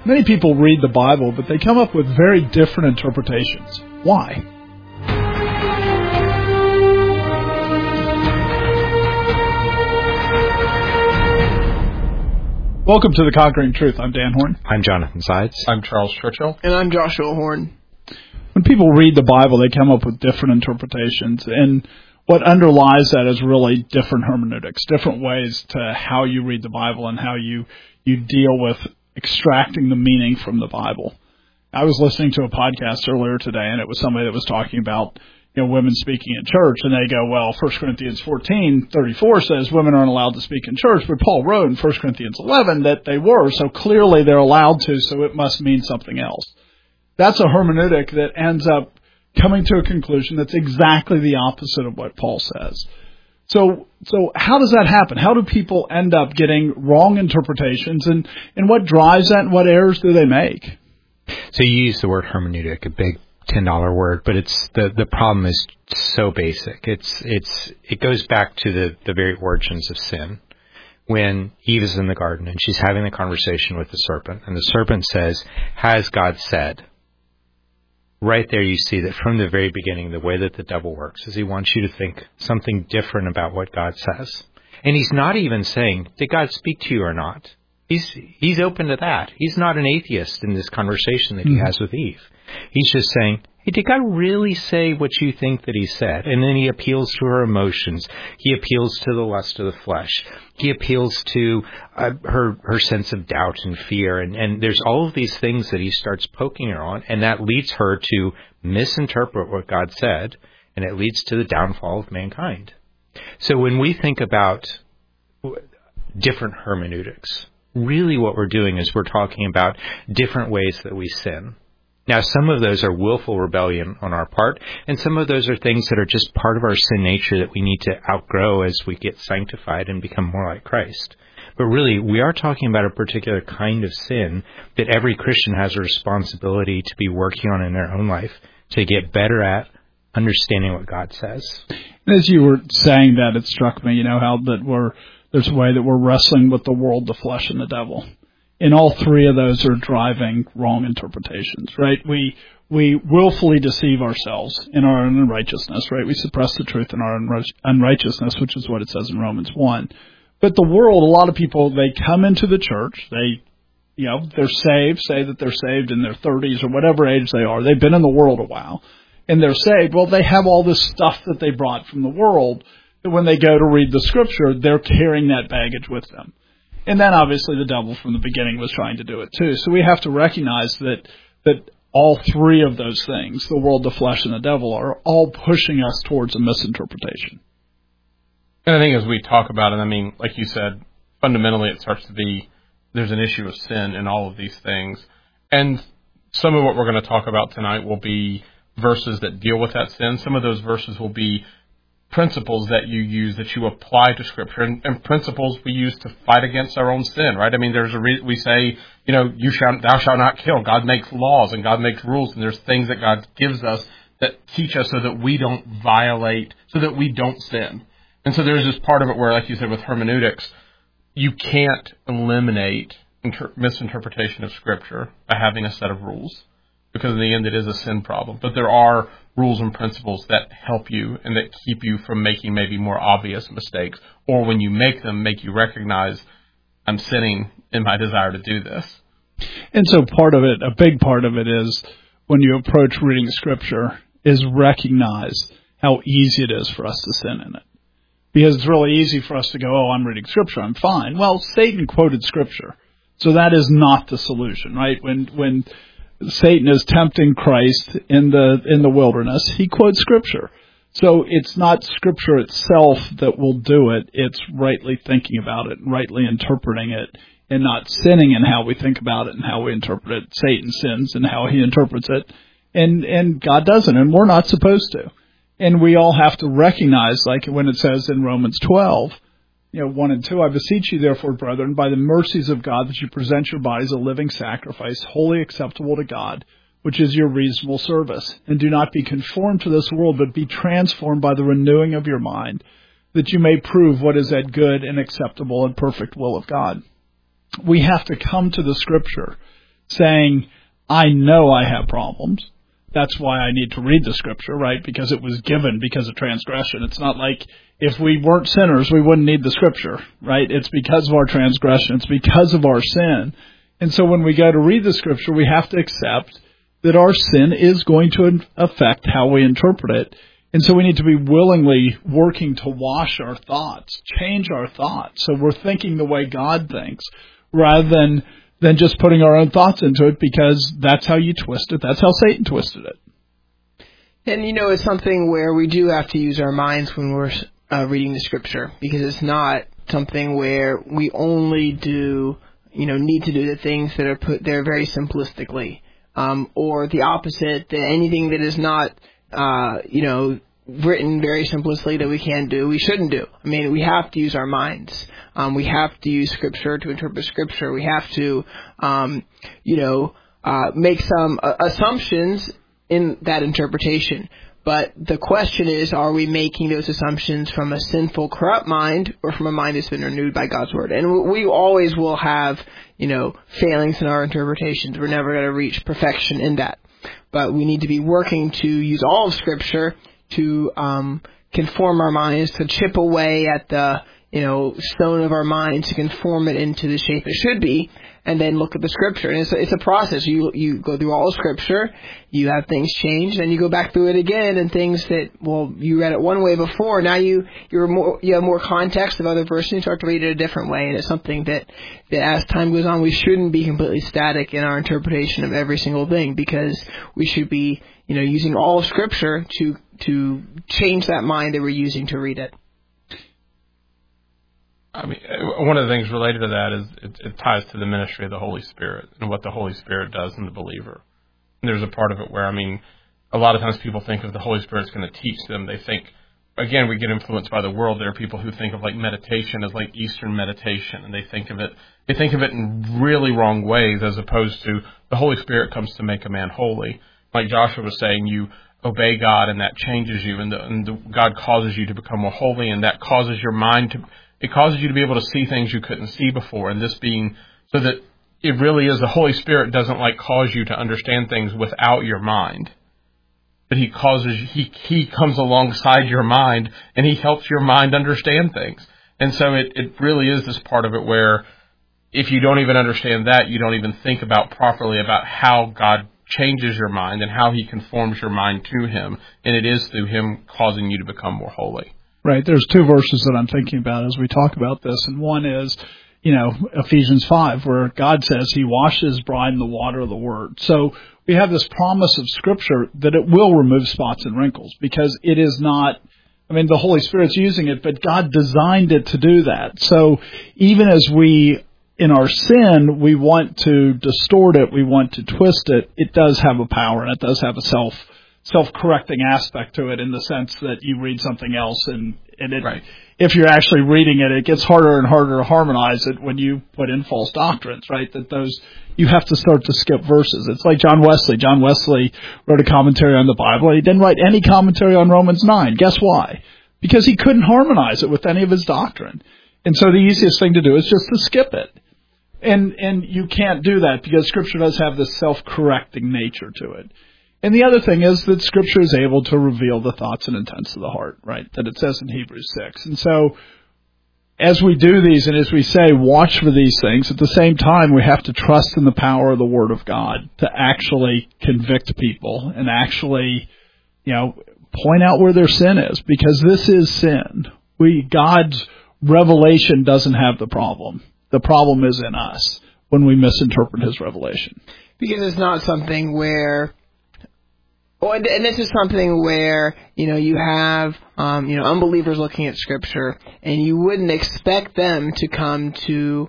Many people read the Bible, but they come up with very different interpretations. Why? Welcome to The Conquering Truth. I'm Dan Horn. I'm Jonathan Sides. I'm Charles Churchill. And I'm Joshua Horn. When people read the Bible, they come up with different interpretations, and what underlies that is really different hermeneutics, different ways to how you read the Bible and how you deal with extracting the meaning from the Bible. I was listening to a podcast earlier today, and it was somebody that was talking about women speaking in church, and they go, well, 1 Corinthians 14:34 says women aren't allowed to speak in church, but Paul wrote in 1 Corinthians 11 that they were, so clearly they're allowed to, so it must mean something else. That's a hermeneutic that ends up coming to a conclusion that's exactly the opposite of what Paul says. So how does that happen? How do people end up getting wrong interpretations, and what drives that, and what errors do they make? So you use the word hermeneutic, a big $10 word, but it's the problem is so basic. It goes back to the very origins of sin. When Eve is in the garden and she's having the conversation with the serpent, and the serpent says, "Has God said?" Right there you see that from the very beginning, the way that the devil works is he wants you to think something different about what God says. And he's not even saying, did God speak to you or not? He's open to that. He's not an atheist in this conversation that he has with Eve. He's just saying, hey, did God really say what you think that he said? And then he appeals to her emotions. He appeals to the lust of the flesh. He appeals to her sense of doubt and fear. And there's all of these things that he starts poking her on, and that leads her to misinterpret what God said, and it leads to the downfall of mankind. So when we think about different hermeneutics, really what we're doing is we're talking about different ways that we sin. Now, some of those are willful rebellion on our part, and some of those are things that are just part of our sin nature that we need to outgrow as we get sanctified and become more like Christ. But really, we are talking about a particular kind of sin that every Christian has a responsibility to be working on in their own life to get better at understanding what God says. And as you were saying that, it struck me, how that there's a way that we're wrestling with the world, the flesh, and the devil. And all three of those are driving wrong interpretations, right? We willfully deceive ourselves in our own unrighteousness, right? We suppress the truth in our unrighteousness, which is what it says in Romans 1. But the world, a lot of people, they come into the church, they're saved, say that they're saved in their 30s or whatever age they are. They've been in the world a while, and they're saved. Well, they have all this stuff that they brought from the world that when they go to read the Scripture, they're carrying that baggage with them. And then obviously the devil from the beginning was trying to do it too. So we have to recognize that all three of those things, the world, the flesh, and the devil, are all pushing us towards a misinterpretation. And I think as we talk about it, like you said, fundamentally it starts to be, there's an issue of sin in all of these things. And some of what we're going to talk about tonight will be verses that deal with that sin. Some of those verses will be principles that you use, that you apply to Scripture, and principles we use to fight against our own sin, right? There's we say, thou shalt not kill. God makes laws and God makes rules, and there's things that God gives us that teach us so that we don't violate, so that we don't sin. And so there's this part of it where, like you said, with hermeneutics, you can't eliminate misinterpretation of Scripture by having a set of rules, because in the end it is a sin problem. But there are rules and principles that help you and that keep you from making maybe more obvious mistakes, or when you make them, make you recognize, I'm sinning in my desire to do this. And so a big part of it is when you approach reading Scripture is recognize how easy it is for us to sin in it. Because it's really easy for us to go, I'm reading Scripture, I'm fine. Well, Satan quoted Scripture, so that is not the solution, right? When Satan is tempting Christ in the wilderness, he quotes Scripture. So it's not Scripture itself that will do it. It's rightly thinking about it, rightly interpreting it, and not sinning in how we think about it and how we interpret it. Satan sins in how he interprets it, and God doesn't, and we're not supposed to. And we all have to recognize, like when it says in Romans 12, 1 and 2, I beseech you, therefore, brethren, by the mercies of God, that you present your bodies a living sacrifice, wholly acceptable to God, which is your reasonable service. And do not be conformed to this world, but be transformed by the renewing of your mind, that you may prove what is that good and acceptable and perfect will of God. We have to come to the Scripture saying, I know I have problems. That's why I need to read the Scripture, right? Because it was given because of transgression. It's not like if we weren't sinners, we wouldn't need the Scripture, right? It's because of our transgression. It's because of our sin. And so when we go to read the Scripture, we have to accept that our sin is going to affect how we interpret it. And so we need to be willingly working to wash our thoughts, change our thoughts, so we're thinking the way God thinks, rather than just putting our own thoughts into it, because that's how you twist it. That's how Satan twisted it. And, it's something where we do have to use our minds when we're reading the Scripture, because it's not something where we only need to do the things that are put there very simplistically, or the opposite, that anything that is not, written very simplistically that we can do, we shouldn't do. I mean, we have to use our minds. We have to use Scripture to interpret Scripture. We have to, make some assumptions in that interpretation. But the question is, are we making those assumptions from a sinful, corrupt mind, or from a mind that's been renewed by God's Word? And we always will have, failings in our interpretations. We're never going to reach perfection in that. But we need to be working to use all of Scripture to conform our minds, to chip away at the stone of our minds, to conform it into the shape it should be, and then look at the Scripture. And it's a process. You go through all of Scripture, you have things change, then you go back through it again, and things that, you read it one way before, now you have more context of other verses, you start to read it a different way, and it's something that as time goes on, we shouldn't be completely static in our interpretation of every single thing, because we should be, using all of Scripture to change that mind that we're using to read it. I mean, one of the things related to that is it ties to the ministry of the Holy Spirit and what the Holy Spirit does in the believer. And there's a part of it where, a lot of times people think of the Holy Spirit's going to teach them. They think, again, we get influenced by the world. There are people who think of meditation as like Eastern meditation, and they think of it in really wrong ways, as opposed to the Holy Spirit comes to make a man holy. Like Joshua was saying, you obey God, and that changes you, and God causes you to become more holy, and that causes your mind it causes you to be able to see things you couldn't see before, and this being so that it really is the Holy Spirit doesn't cause you to understand things without your mind, but he comes alongside your mind, and he helps your mind understand things. And so it really is this part of it where if you don't even understand that, you don't even think properly about how God changes your mind and how he conforms your mind to him, and it is through him causing you to become more holy. Right. There's two verses that I'm thinking about as we talk about this, and one is, Ephesians 5, where God says he washes his bride in the water of the Word. So we have this promise of Scripture that it will remove spots and wrinkles, because it is not, the Holy Spirit's using it, but God designed it to do that. So even as in our sin, we want to distort it, we want to twist it, it does have a power, and it does have a self-correcting aspect to it, in the sense that you read something else and it, right. If you're actually reading it, it gets harder and harder to harmonize it when you put in false doctrines, right? You have to start to skip verses. It's like John Wesley. John Wesley wrote a commentary on the Bible. He didn't write any commentary on Romans 9. Guess why? Because he couldn't harmonize it with any of his doctrine. And so the easiest thing to do is just to skip it. And you can't do that, because Scripture does have this self-correcting nature to it. And the other thing is that Scripture is able to reveal the thoughts and intents of the heart, right? That it says in Hebrews 6. And so, as we do these, and as we say, watch for these things, at the same time, we have to trust in the power of the Word of God to actually convict people and actually, point out where their sin is, because this is sin. God's revelation doesn't have the problem. The problem is in us when we misinterpret his revelation. Because it's not something where... and this is something where, you have, unbelievers looking at Scripture, and you wouldn't expect them to come to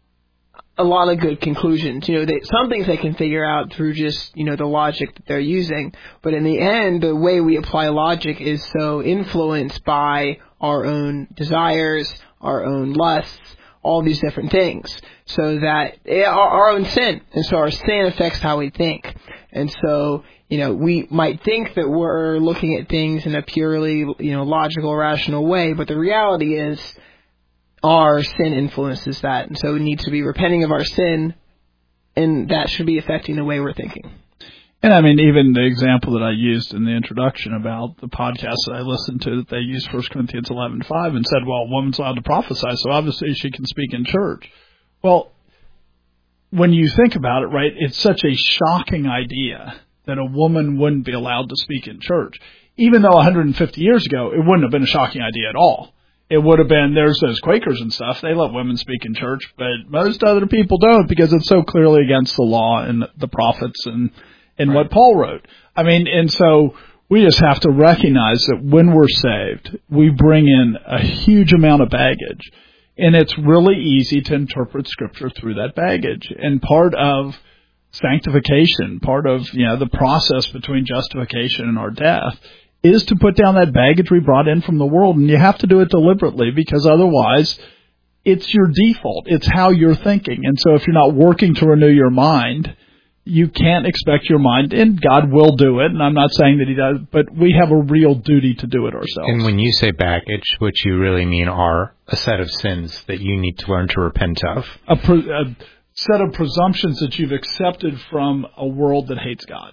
a lot of good conclusions. Some things they can figure out through just, the logic that they're using. But in the end, the way we apply logic is so influenced by our own desires, our own lusts, all these different things, so that our own sin. And so our sin affects how we think. And so, we might think that we're looking at things in a purely, logical, rational way, but the reality is our sin influences that. And so we need to be repenting of our sin, and that should be affecting the way we're thinking. And I mean, even the example that I used in the introduction about the podcast that I listened to, that they used 1 Corinthians 11:5 and said, well, a woman's allowed to prophesy, so obviously she can speak in church. Well, when you think about it, right, it's such a shocking idea that a woman wouldn't be allowed to speak in church. Even though 150 years ago, it wouldn't have been a shocking idea at all. It would have been, there's those Quakers and stuff, they let women speak in church, but most other people don't because it's so clearly against the law and the prophets and right. What Paul wrote. I mean, and so we just have to recognize that when we're saved, we bring in a huge amount of baggage, and it's really easy to interpret Scripture through that baggage. And part of sanctification, part of the process between justification and our death, is to put down that baggage we brought in from the world, and you have to do it deliberately because otherwise it's your default. It's how you're thinking. And so if you're not working to renew your mind, you can't expect your mind, and God will do it, and I'm not saying that He does, but we have a real duty to do it ourselves. And when you say baggage, what you really mean are a set of sins that you need to learn to repent of. A set of presumptions that you've accepted from a world that hates God.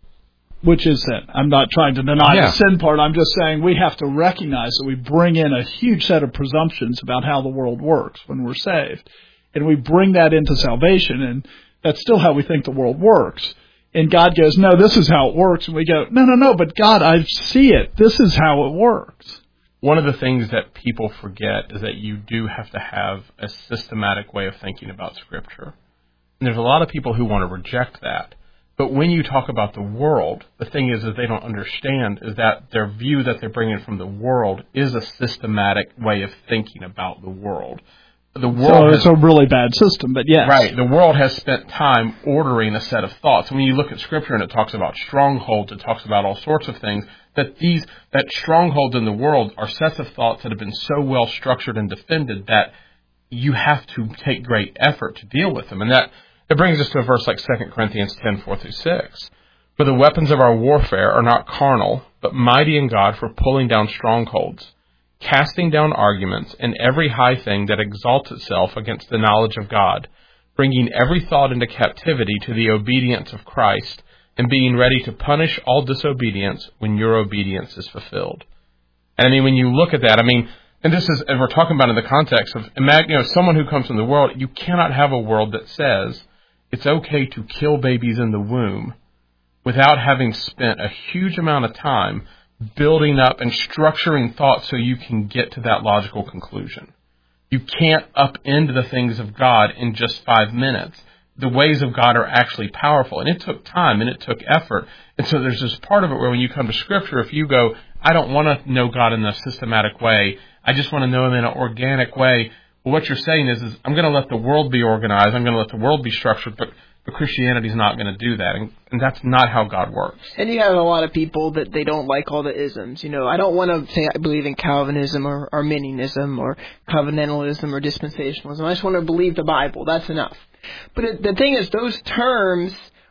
Which is sin. I'm not trying to deny the sin part. I'm just saying we have to recognize that we bring in a huge set of presumptions about how the world works when we're saved. And we bring that into salvation, and that's still how we think the world works. And God goes, no, this is how it works. And we go, no, but God, I see it. This is how it works. One of the things that people forget is that you do have to have a systematic way of thinking about Scripture. And there's a lot of people who want to reject that. But when you talk about the world, the thing is that they don't understand is that their view that they're bringing from the world is a systematic way of thinking about the world. The world it's a really bad system, but yes. Right. The world has spent time ordering a set of thoughts. When you look at Scripture and it talks about strongholds, it talks about all sorts of things, that strongholds in the world are sets of thoughts that have been so well structured and defended that you have to take great effort to deal with them. And that it brings us to a verse like 2 Corinthians 10:4-6. For the weapons of our warfare are not carnal, but mighty in God for pulling down strongholds, casting down arguments and every high thing that exalts itself against the knowledge of God, bringing every thought into captivity to the obedience of Christ, and being ready to punish all disobedience when your obedience is fulfilled. And I mean, when you look at that, and this is, and we're talking about in the context of, someone who comes from the world, you cannot have a world that says it's okay to kill babies in the womb without having spent a huge amount of time building up and structuring thoughts so you can get to that logical conclusion. You can't upend the things of God in just 5 minutes. The ways of God are actually powerful, and it took time and it took effort. And so there's this part of it where when you come to Scripture, if you go, I don't want to know God in a systematic way, I just want to know Him in an organic way. Well, what you're saying is I'm going to let the world be organized, I'm going to let the world be structured, but Christianity's not going to do that, and that's not how God works. And you have a lot of people that they don't like all the isms. I don't want to say I believe in Calvinism or Arminianism or covenantalism or dispensationalism. I just want to believe the Bible. That's enough. But the thing is, those terms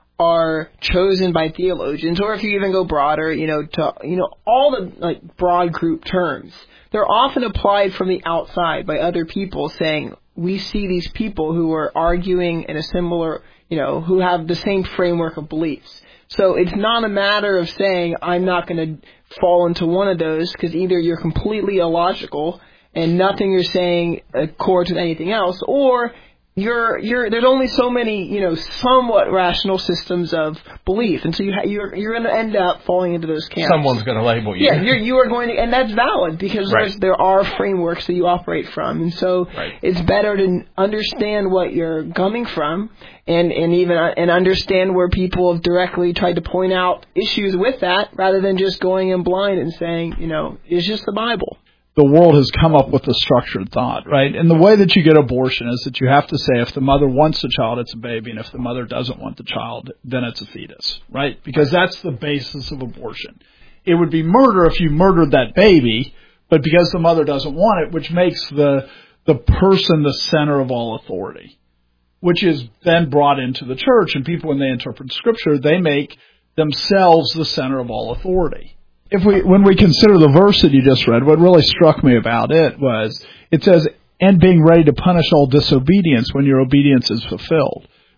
are chosen by theologians, or if you even go broader, to all the broad group terms. They're often applied from the outside by other people saying, we see these people who are arguing in a similar, who have the same framework of beliefs. So it's not a matter of saying, I'm not going to fall into one of those, because either you're completely illogical and nothing you're saying accords with anything else, or there's only so many, somewhat rational systems of belief, and so you're going to end up falling into those camps. Someone's going to label you. Yeah, you are going to, and that's valid because there are frameworks that you operate from, and so it's better to understand what you're coming from, and even understand where people have directly tried to point out issues with that, rather than just going in blind and saying, it's just the Bible. The world has come up with a structured thought, right? And the way that you get abortion is that you have to say if the mother wants the child, it's a baby, and if the mother doesn't want the child, then it's a fetus, right? Because that's the basis of abortion. It would be murder if you murdered that baby, but because the mother doesn't want it, which makes the person the center of all authority, which is then brought into the church, and people, when they interpret Scripture, they make themselves the center of all authority. When we consider the verse that you just read, what really struck me about it was, it says, and being ready to punish all disobedience when your obedience is fulfilled.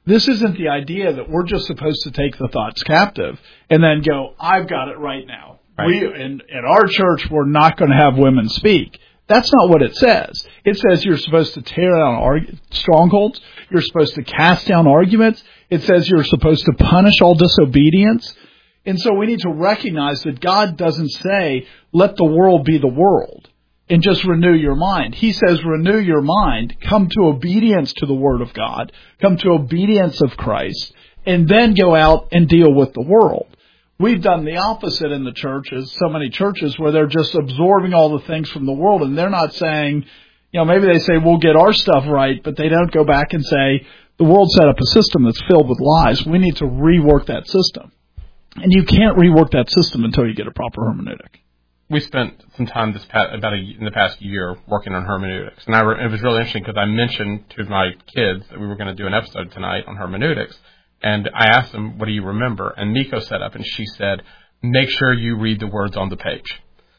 This isn't the idea that we're just supposed to take the thoughts captive and then go, I've got it right now. Right. We in our church, we're not going to have women speak. That's not what it says. It says you're supposed to tear down strongholds. You're supposed to cast down arguments. It says you're supposed to punish all disobedience. And so we need to recognize that God doesn't say, let the world be the world and just renew your mind. He says, renew your mind, come to obedience to the Word of God, come to obedience of Christ, and then go out and deal with the world. We've done the opposite in the churches, so many churches, where they're just absorbing all the things from the world, and they're not saying, maybe they say, we'll get our stuff right, but they don't go back and say, the world set up a system that's filled with lies. We need to rework that system. And you can't rework that system until you get a proper hermeneutic. We spent some time in the past year working on hermeneutics, and it was really interesting because I mentioned to my kids that we were going to do an episode tonight on hermeneutics, and I asked them, what do you remember? And Miko sat up and she said, make sure you read the words on the page.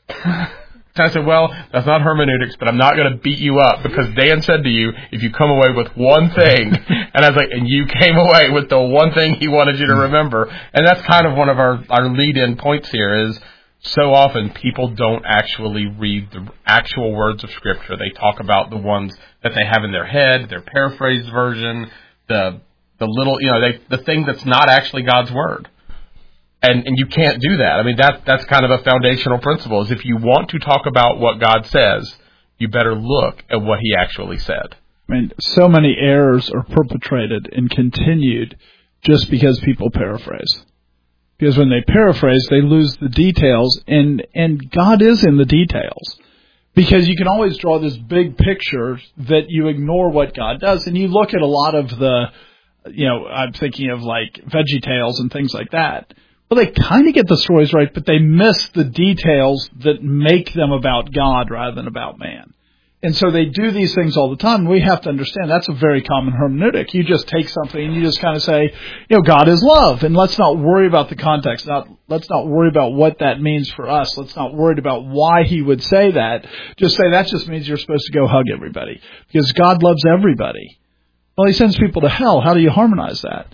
So I said, well, that's not hermeneutics, but I'm not going to beat you up because Dan said to you, if you come away with one thing, and I was like, and you came away with the one thing he wanted you to remember. And that's kind of one of our lead-in points here is so often people don't actually read the actual words of Scripture. They talk about the ones that they have in their head, their paraphrased version, the little, the thing that's not actually God's Word. And you can't do that. I mean, that's kind of a foundational principle, is if you want to talk about what God says, you better look at what He actually said. I mean, so many errors are perpetrated and continued just because people paraphrase. Because when they paraphrase, they lose the details, and God is in the details. Because you can always draw this big picture that you ignore what God does, and you look at a lot of the, I'm thinking of like VeggieTales and things like that. Well, they kind of get the stories right, but they miss the details that make them about God rather than about man. And so they do these things all the time. We have to understand that's a very common hermeneutic. You just take something and you just kind of say, God is love, and let's not worry about the context. Let's not worry about what that means for us. Let's not worry about why He would say that. Just say that just means you're supposed to go hug everybody because God loves everybody. Well, He sends people to hell. How do you harmonize that?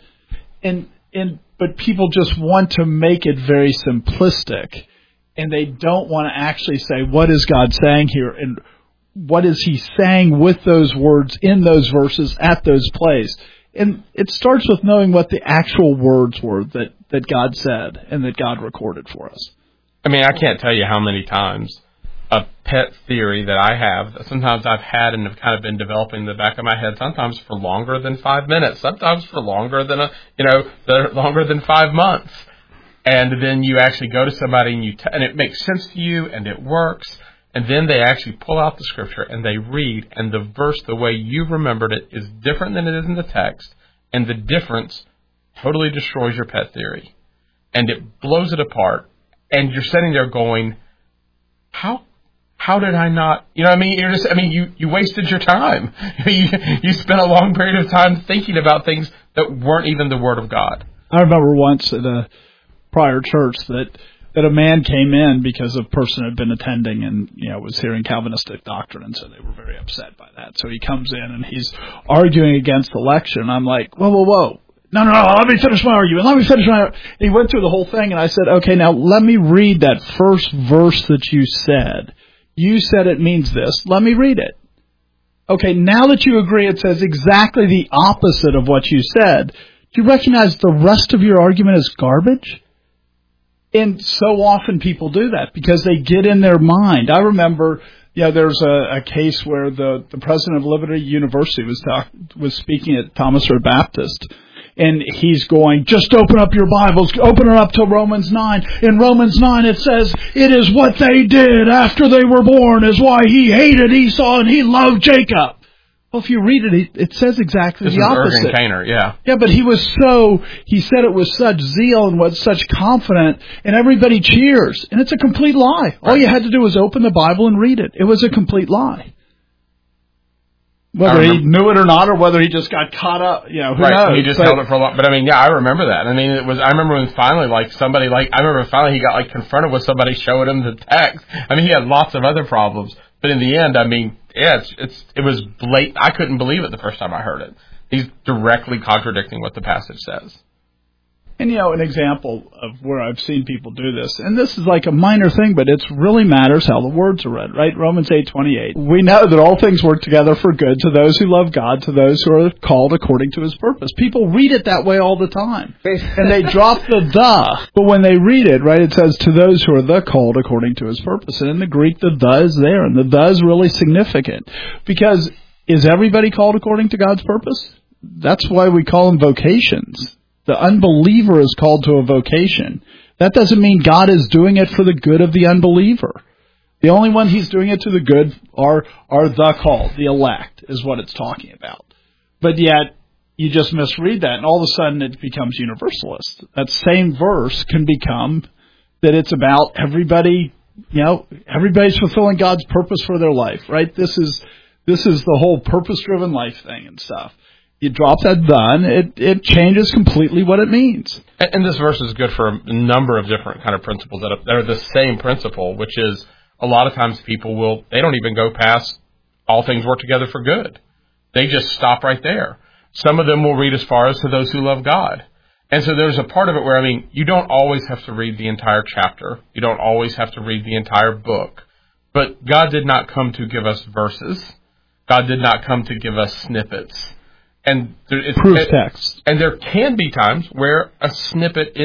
But people just want to make it very simplistic, and they don't want to actually say, what is God saying here, and what is He saying with those words, in those verses, at those places. And it starts with knowing what the actual words were that God said and that God recorded for us. I mean, I can't tell you how many times a pet theory that I have, that sometimes I've had and have kind of been developing in the back of my head, sometimes for longer than 5 minutes, sometimes for longer than longer than 5 months. And then you actually go to somebody and it makes sense to you and it works. And then they actually pull out the Scripture and they read, and the verse, the way you remembered it, is different than it is in the text. And the difference totally destroys your pet theory. And it blows it apart. And you're sitting there going, how did I not, you wasted your time. You spent a long period of time thinking about things that weren't even the Word of God. I remember once at a prior church that a man came in because a person had been attending and, was hearing Calvinistic doctrine, and so they were very upset by that. So he comes in and he's arguing against election. I'm like, whoa. No, let me finish my argument. And he went through the whole thing, and I said, okay, now let me read that first verse that you said. You said it means this. Let me read it. Okay, now that you agree it says exactly the opposite of what you said, do you recognize the rest of your argument is garbage? And so often people do that because they get in their mind. I remember, there's a case where the president of Liberty University was speaking at Thomas Road Baptist. And he's going, just open up your Bibles, open it up to Romans 9. In Romans 9 it says, it is what they did after they were born is why he hated Esau and he loved Jacob. Well, if you read it, it says exactly the opposite. This is Ergen Kainer, yeah. Yeah, but he said it with such zeal and was such confident, and everybody cheers. And it's a complete lie. Right. All you had to do was open the Bible and read it. It was a complete lie. Whether he knew it or not, or whether he just got caught up, who knows? He just held it for a long. But I remember that. I remember when finally, he got confronted with somebody showing him the text. He had lots of other problems, but in the end, it was blatant. I couldn't believe it the first time I heard it. He's directly contradicting what the passage says. And, an example of where I've seen people do this, and this is like a minor thing, but it really matters how the words are read, right? Romans 8:28. We know that all things work together for good to those who love God, to those who are called according to His purpose. People read it that way all the time. And they drop the. But when they read it, right, it says to those who are the called according to His purpose. And in the Greek, the is there, and the is really significant. Because is everybody called according to God's purpose? That's why we call them vocations. The unbeliever is called to a vocation. That doesn't mean God is doing it for the good of the unbeliever. The only one He's doing it to the good are the called, the elect, is what it's talking about. But yet, you just misread that, and all of a sudden it becomes universalist. That same verse can become that it's about everybody, everybody's fulfilling God's purpose for their life, right? This is the whole purpose-driven life thing and stuff. You drop that and it changes completely what it means. And this verse is good for a number of different kind of principles that are the same principle, which is a lot of times people they don't even go past all things work together for good. They just stop right there. Some of them will read as far as to those who love God. And so there's a part of it where, you don't always have to read the entire chapter. You don't always have to read the entire book. But God did not come to give us verses. God did not come to give us snippets. And proof text. And there can be times where a snippet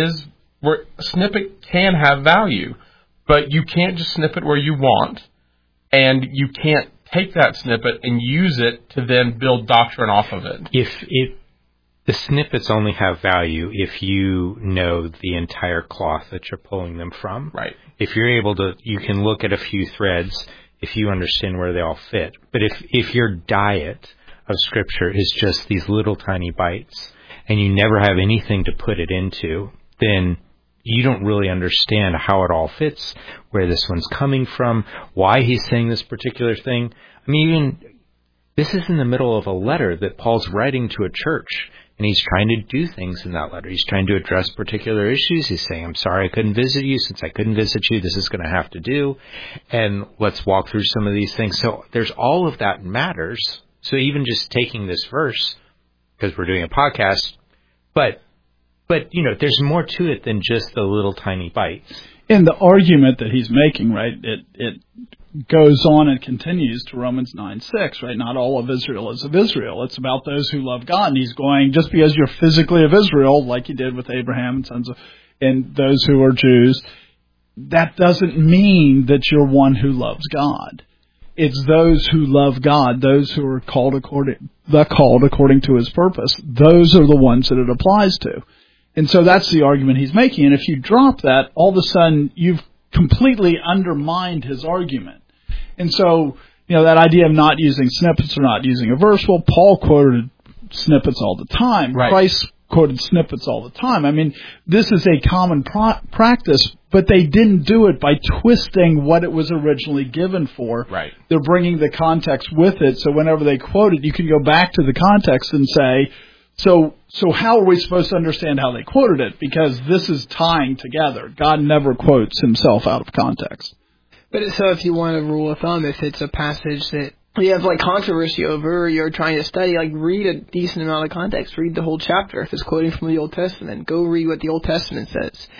can have value, but you can't just snip it where you want, and you can't take that snippet and use it to then build doctrine off of it. The snippets only have value if you know the entire cloth that you're pulling them from. Right. If you're able to, you can look at a few threads if you understand where they all fit. But if your diet of Scripture is just these little tiny bites, and you never have anything to put it into, then you don't really understand how it all fits, where this one's coming from, why he's saying this particular thing. Even this is in the middle of a letter that Paul's writing to a church, and he's trying to do things in that letter. He's trying to address particular issues. He's saying, I'm sorry I couldn't visit you. Since I couldn't visit you, this is going to have to do. And let's walk through some of these things. So there's all of that matters. So even just taking this verse, because we're doing a podcast, but there's more to it than just the little tiny bites. And the argument that he's making, right, it goes on and continues to Romans 9:6, right? Not all of Israel is of Israel. It's about those who love God. And he's going, just because you're physically of Israel, like he did with Abraham and those who are Jews, that doesn't mean that you're one who loves God. It's those who love God, those who are called according to His purpose. Those are the ones that it applies to. And so that's the argument he's making. And if you drop that, all of a sudden you've completely undermined his argument. And so, that idea of not using snippets or not using a verse, well, Paul quoted snippets all the time. Right. Christ quoted snippets all the time. This is a common practice, but they didn't do it by twisting what it was originally given for. Right. They're bringing the context with it, so whenever they quote it, you can go back to the context and say, so how are we supposed to understand how they quoted it? Because this is tying together. God never quotes Himself out of context. But so if you want a rule of thumb, if it's a passage that you have controversy over, or you're trying to study, read a decent amount of context. Read the whole chapter. If it's quoting from the Old Testament, go read what the Old Testament says.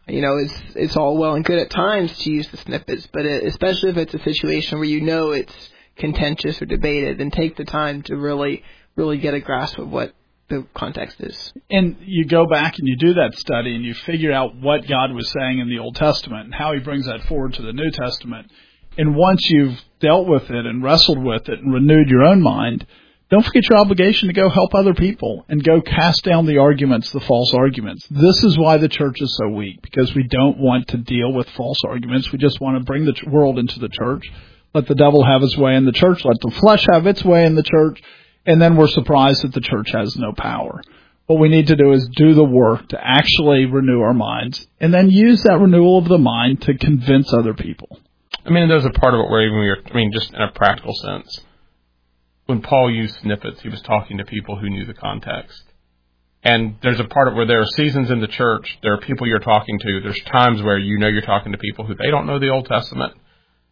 It's all well and good at times to use the snippets, but especially if it's a situation where it's contentious or debated, then take the time to really, really get a grasp of what the context is. And you go back and you do that study and you figure out what God was saying in the Old Testament and how He brings that forward to the New Testament. And once you've dealt with it and wrestled with it and renewed your own mind, don't forget your obligation to go help other people and go cast down the arguments, the false arguments. This is why the church is so weak, because we don't want to deal with false arguments. We just want to bring the world into the church, let the devil have his way in the church, let the flesh have its way in the church, and then we're surprised that the church has no power. What we need to do is do the work to actually renew our minds, and then use that renewal of the mind to convince other people. There's a part of it where just in a practical sense, when Paul used snippets, he was talking to people who knew the context. And there's a part of it where there are seasons in the church, there are people you're talking to, there's times where you're talking to people who they don't know the Old Testament.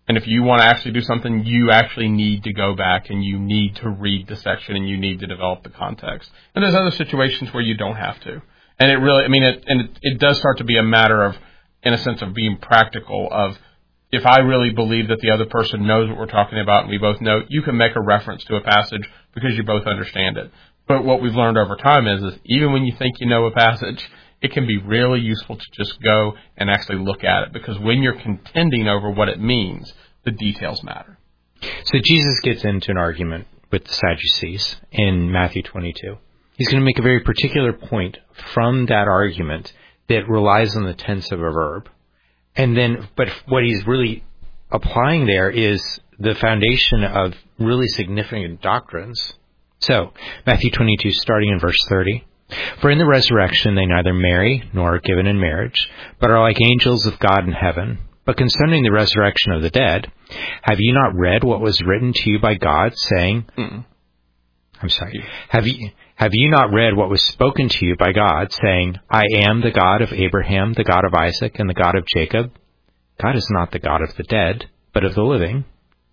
And if you want to actually do something, you actually need to go back and you need to read the section and you need to develop the context. And there's other situations where you don't have to. And it really, it does start to be a matter of, in a sense, of being practical of, if I really believe that the other person knows what we're talking about and we both know, you can make a reference to a passage because you both understand it. But what we've learned over time is even when you think you know a passage, it can be really useful to just go and actually look at it, because when you're contending over what it means, the details matter. So Jesus gets into an argument with the Sadducees in Matthew 22. He's going to make a very particular point from that argument that relies on the tense of a verb. And then, but what he's really applying there is the foundation of really significant doctrines. So, Matthew 22, starting in verse 30. For in the resurrection they neither marry nor are given in marriage, but are like angels of God in heaven. But concerning the resurrection of the dead, have you not read what was written to you by God, saying... I'm sorry. Have you not read what was spoken to you by God, saying, I am the God of Abraham, the God of Isaac, and the God of Jacob? God is not the God of the dead, but of the living.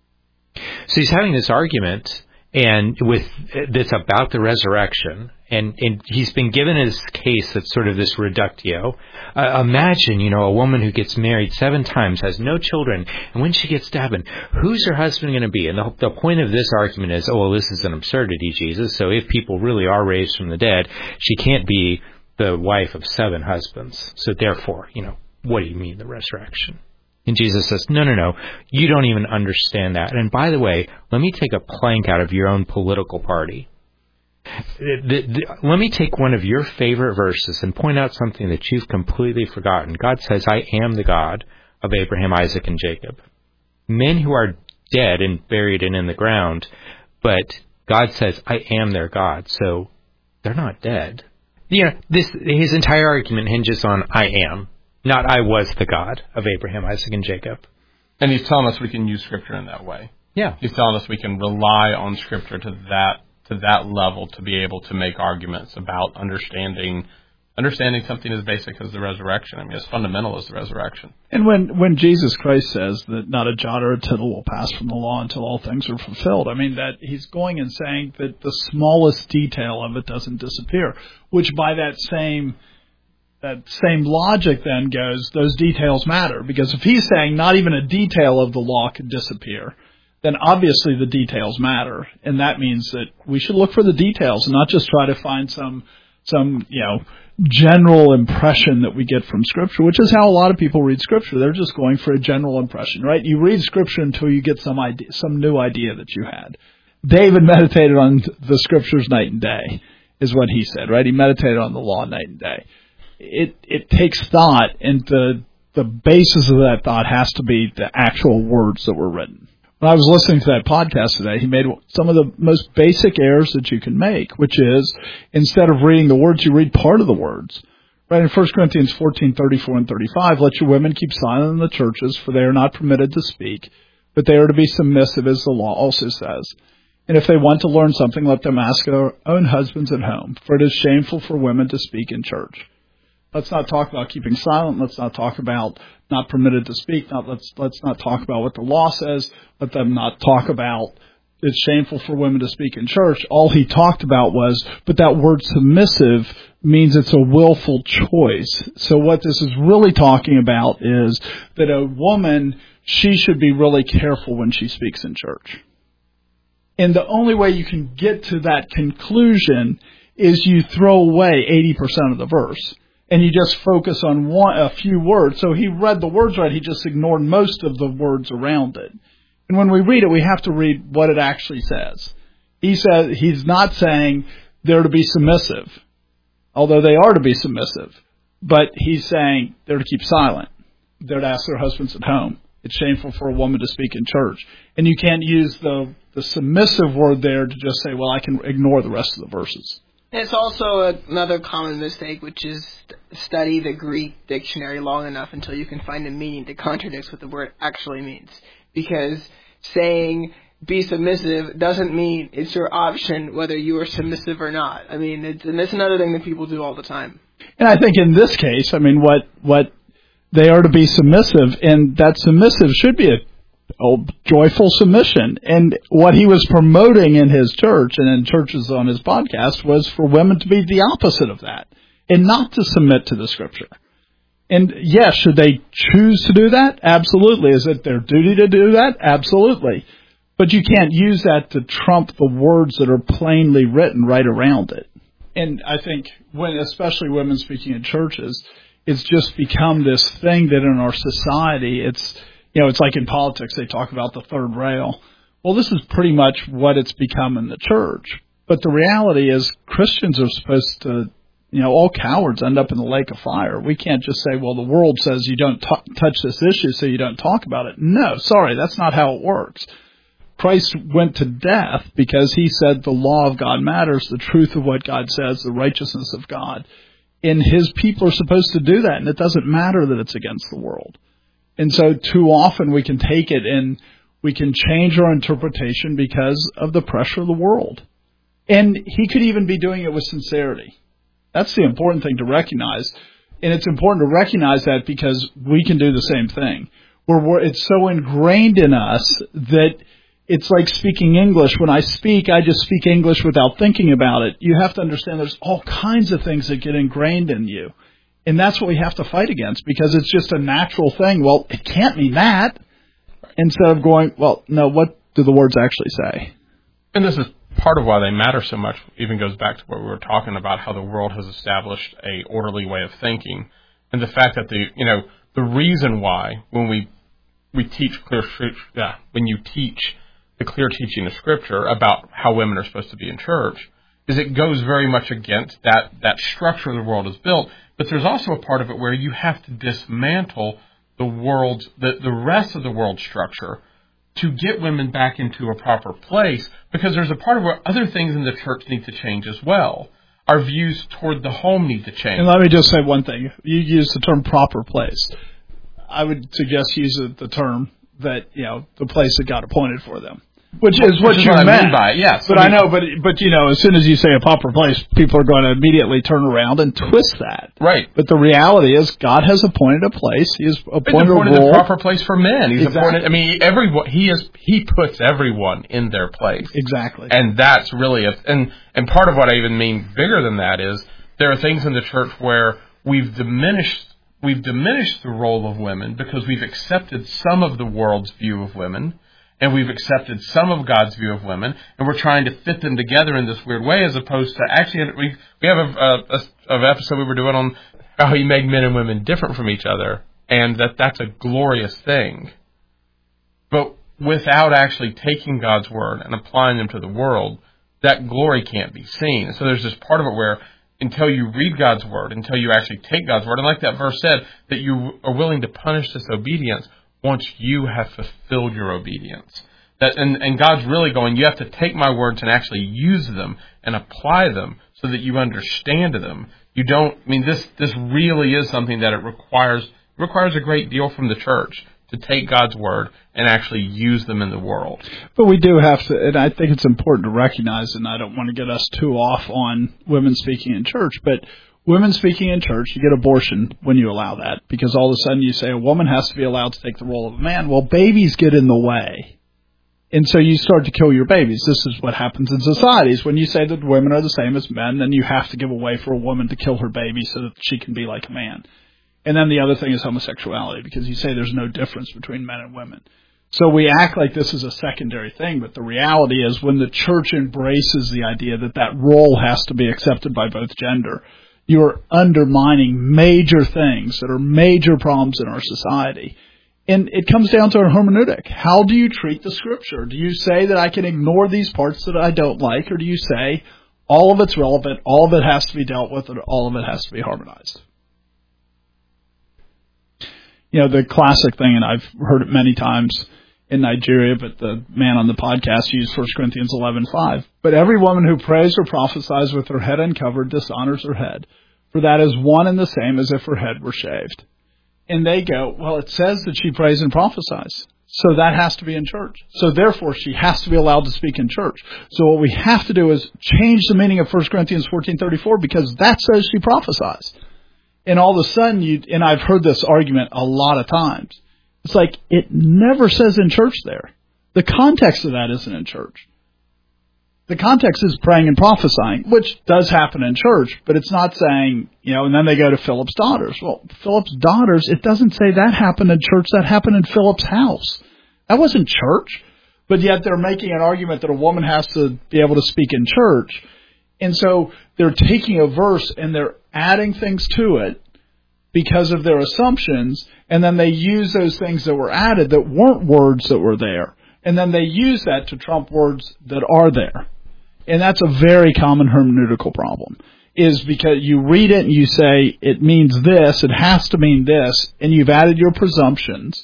So he's having this argument that's about the resurrection, and he's been given his case that's sort of this reductio. Imagine, a woman who gets married 7 times, has no children, and when she gets to heaven, who's her husband going to be? And the point of this argument is, this is an absurdity, Jesus, so if people really are raised from the dead, she can't be the wife of 7 husbands. So therefore, what do you mean the resurrection? And Jesus says, no, you don't even understand that. And by the way, let me take a plank out of your own political party. Let me take one of your favorite verses and point out something that you've completely forgotten. God says, I am the God of Abraham, Isaac, and Jacob. Men who are dead and buried and in the ground, but God says, I am their God. So they're not dead. His entire argument hinges on I am. Not I was the God of Abraham, Isaac, and Jacob. And he's telling us we can use Scripture in that way. Yeah. He's telling us we can rely on Scripture to that level to be able to make arguments about understanding something as basic as the resurrection. As fundamental as the resurrection. And when Jesus Christ says that not a jot or a tittle will pass from the law until all things are fulfilled, that he's going and saying that the smallest detail of it doesn't disappear, which by that same logic then goes, those details matter. Because if he's saying not even a detail of the law could disappear, then obviously the details matter. And that means that we should look for the details and not just try to find some general impression that we get from Scripture, which is how a lot of people read Scripture. They're just going for a general impression, right? You read Scripture until you get some new idea that you had. David meditated on the Scriptures night and day, is what he said, right? He meditated on the law night and day. It takes thought, and the basis of that thought has to be the actual words that were written. When I was listening to that podcast today, he made some of the most basic errors that you can make, which is instead of reading the words, you read part of the words. Right in 1 Corinthians 14:34 and 35, let your women keep silent in the churches, for they are not permitted to speak, but they are to be submissive, as the law also says. And if they want to learn something, let them ask their own husbands at home, for it is shameful for women to speak in church. Let's not talk about keeping silent. Let's not talk about not permitted to speak. Let's not talk about what the law says. Let them not talk about it's shameful for women to speak in church. All he talked about was, but that word submissive means it's a willful choice. So what this is really talking about is that a woman, she should be really careful when she speaks in church. And the only way you can get to that conclusion is you throw away 80% of the verse. And you just focus on a few words. So he read the words right. He just ignored most of the words around it. And when we read it, we have to read what it actually says. He says he's not saying they're to be submissive, although they are to be submissive. But he's saying they're to keep silent. They're to ask their husbands at home. It's shameful for a woman to speak in church. And you can't use the submissive word there to just say, well, I can ignore the rest of the verses. It's also another common mistake, which is study the Greek dictionary long enough until you can find a meaning that contradicts what the word actually means. Because saying be submissive doesn't mean it's your option whether you are submissive or not. And that's another thing that people do all the time. And I think in this case, what they are to be submissive, and that submissive should be joyful submission. And what he was promoting in his church and in churches on his podcast was for women to be the opposite of that and not to submit to the Scripture. And yes, should they choose to do that? Absolutely. Is it their duty to do that? Absolutely. But you can't use that to trump the words that are plainly written right around it. And I think especially women speaking in churches, it's just become this thing that in our society, it's like in politics, they talk about the third rail. Well, this is pretty much what it's become in the church. But the reality is Christians are supposed to, all cowards end up in the lake of fire. We can't just say, well, the world says you don't touch this issue, so you don't talk about it. No, sorry, that's not how it works. Christ went to death because he said the law of God matters, the truth of what God says, the righteousness of God. And his people are supposed to do that, and it doesn't matter that it's against the world. And so too often we can take it and we can change our interpretation because of the pressure of the world. And he could even be doing it with sincerity. That's the important thing to recognize. And it's important to recognize that because we can do the same thing. It's so ingrained in us that it's like speaking English. When I speak, I just speak English without thinking about it. You have to understand there's all kinds of things that get ingrained in you. And that's what we have to fight against because it's just a natural thing. Well, it can't mean that. Instead of going, well, no, what do the words actually say? And this is part of why they matter so much. Even goes back to what we were talking about, how the world has established a orderly way of thinking. And the fact that the reason why when we teach when you teach the clear teaching of Scripture about how women are supposed to be in church, is it goes very much against that structure the world is built. But there's also a part of it where you have to dismantle the rest of the world structure to get women back into a proper place, because there's a part of where other things in the church need to change as well. Our views toward the home need to change. And let me just say one thing. You use the term proper place. I would suggest use the term that, the place that God appointed for them. Which is what you meant. I mean by it, yes. But I know, but as soon as you say a proper place, people are going to immediately turn around and twist that. Right. But the reality is, God has appointed a place. He has appointed a role. The proper place for men. He's appointed. I mean, He puts everyone in their place. Exactly. And that's really and part of what I even mean bigger than that is there are things in the church where we've diminished the role of women because we've accepted some of the world's view of women. And we've accepted some of God's view of women, and we're trying to fit them together in this weird way, as opposed to actually, we have an episode we were doing on how He made men and women different from each other, and that's a glorious thing. But without actually taking God's word and applying them to the world, that glory can't be seen. So there's this part of it where until you read God's word, until you actually take God's word, and like that verse said, that you are willing to punish disobedience once you have fulfilled your obedience. And God's really going, you have to take my words and actually use them and apply them so that you understand them. This really is something that it requires a great deal from the church to take God's word and actually use them in the world. But we do have to, and I think it's important to recognize, and I don't want to get us too off on women speaking in church, but women speaking in church, you get abortion when you allow that, because all of a sudden you say a woman has to be allowed to take the role of a man. Well, babies get in the way. And so you start to kill your babies. This is what happens in societies. When you say that women are the same as men, then you have to give a way for a woman to kill her baby so that she can be like a man. And then the other thing is homosexuality, because you say there's no difference between men and women. So we act like this is a secondary thing, but the reality is when the church embraces the idea that that role has to be accepted by both gender, you're undermining major things that are major problems in our society. And it comes down to a hermeneutic. How do you treat the Scripture? Do you say that I can ignore these parts that I don't like, or do you say all of it's relevant, all of it has to be dealt with, and all of it has to be harmonized? The classic thing, and I've heard it many times in Nigeria, but the man on the podcast used 1 Corinthians 11:5. But every woman who prays or prophesies with her head uncovered dishonors her head, for that is one and the same as if her head were shaved. And they go, well, it says that she prays and prophesies, so that has to be in church. So therefore, she has to be allowed to speak in church. So what we have to do is change the meaning of 1 Corinthians 14:34, because that says she prophesies. And all of a sudden, and I've heard this argument a lot of times, It's like it never says in church there. The context of that isn't in church. The context is praying and prophesying, which does happen in church, but it's not saying, and then they go to Philip's daughters. Well, Philip's daughters, it doesn't say that happened in church, that happened in Philip's house. That wasn't church, but yet they're making an argument that a woman has to be able to speak in church. And so they're taking a verse and they're adding things to it because of their assumptions, and then they use those things that were added that weren't words that were there. And then they use that to trump words that are there. And that's a very common hermeneutical problem, is because you read it and you say, it means this, it has to mean this, and you've added your presumptions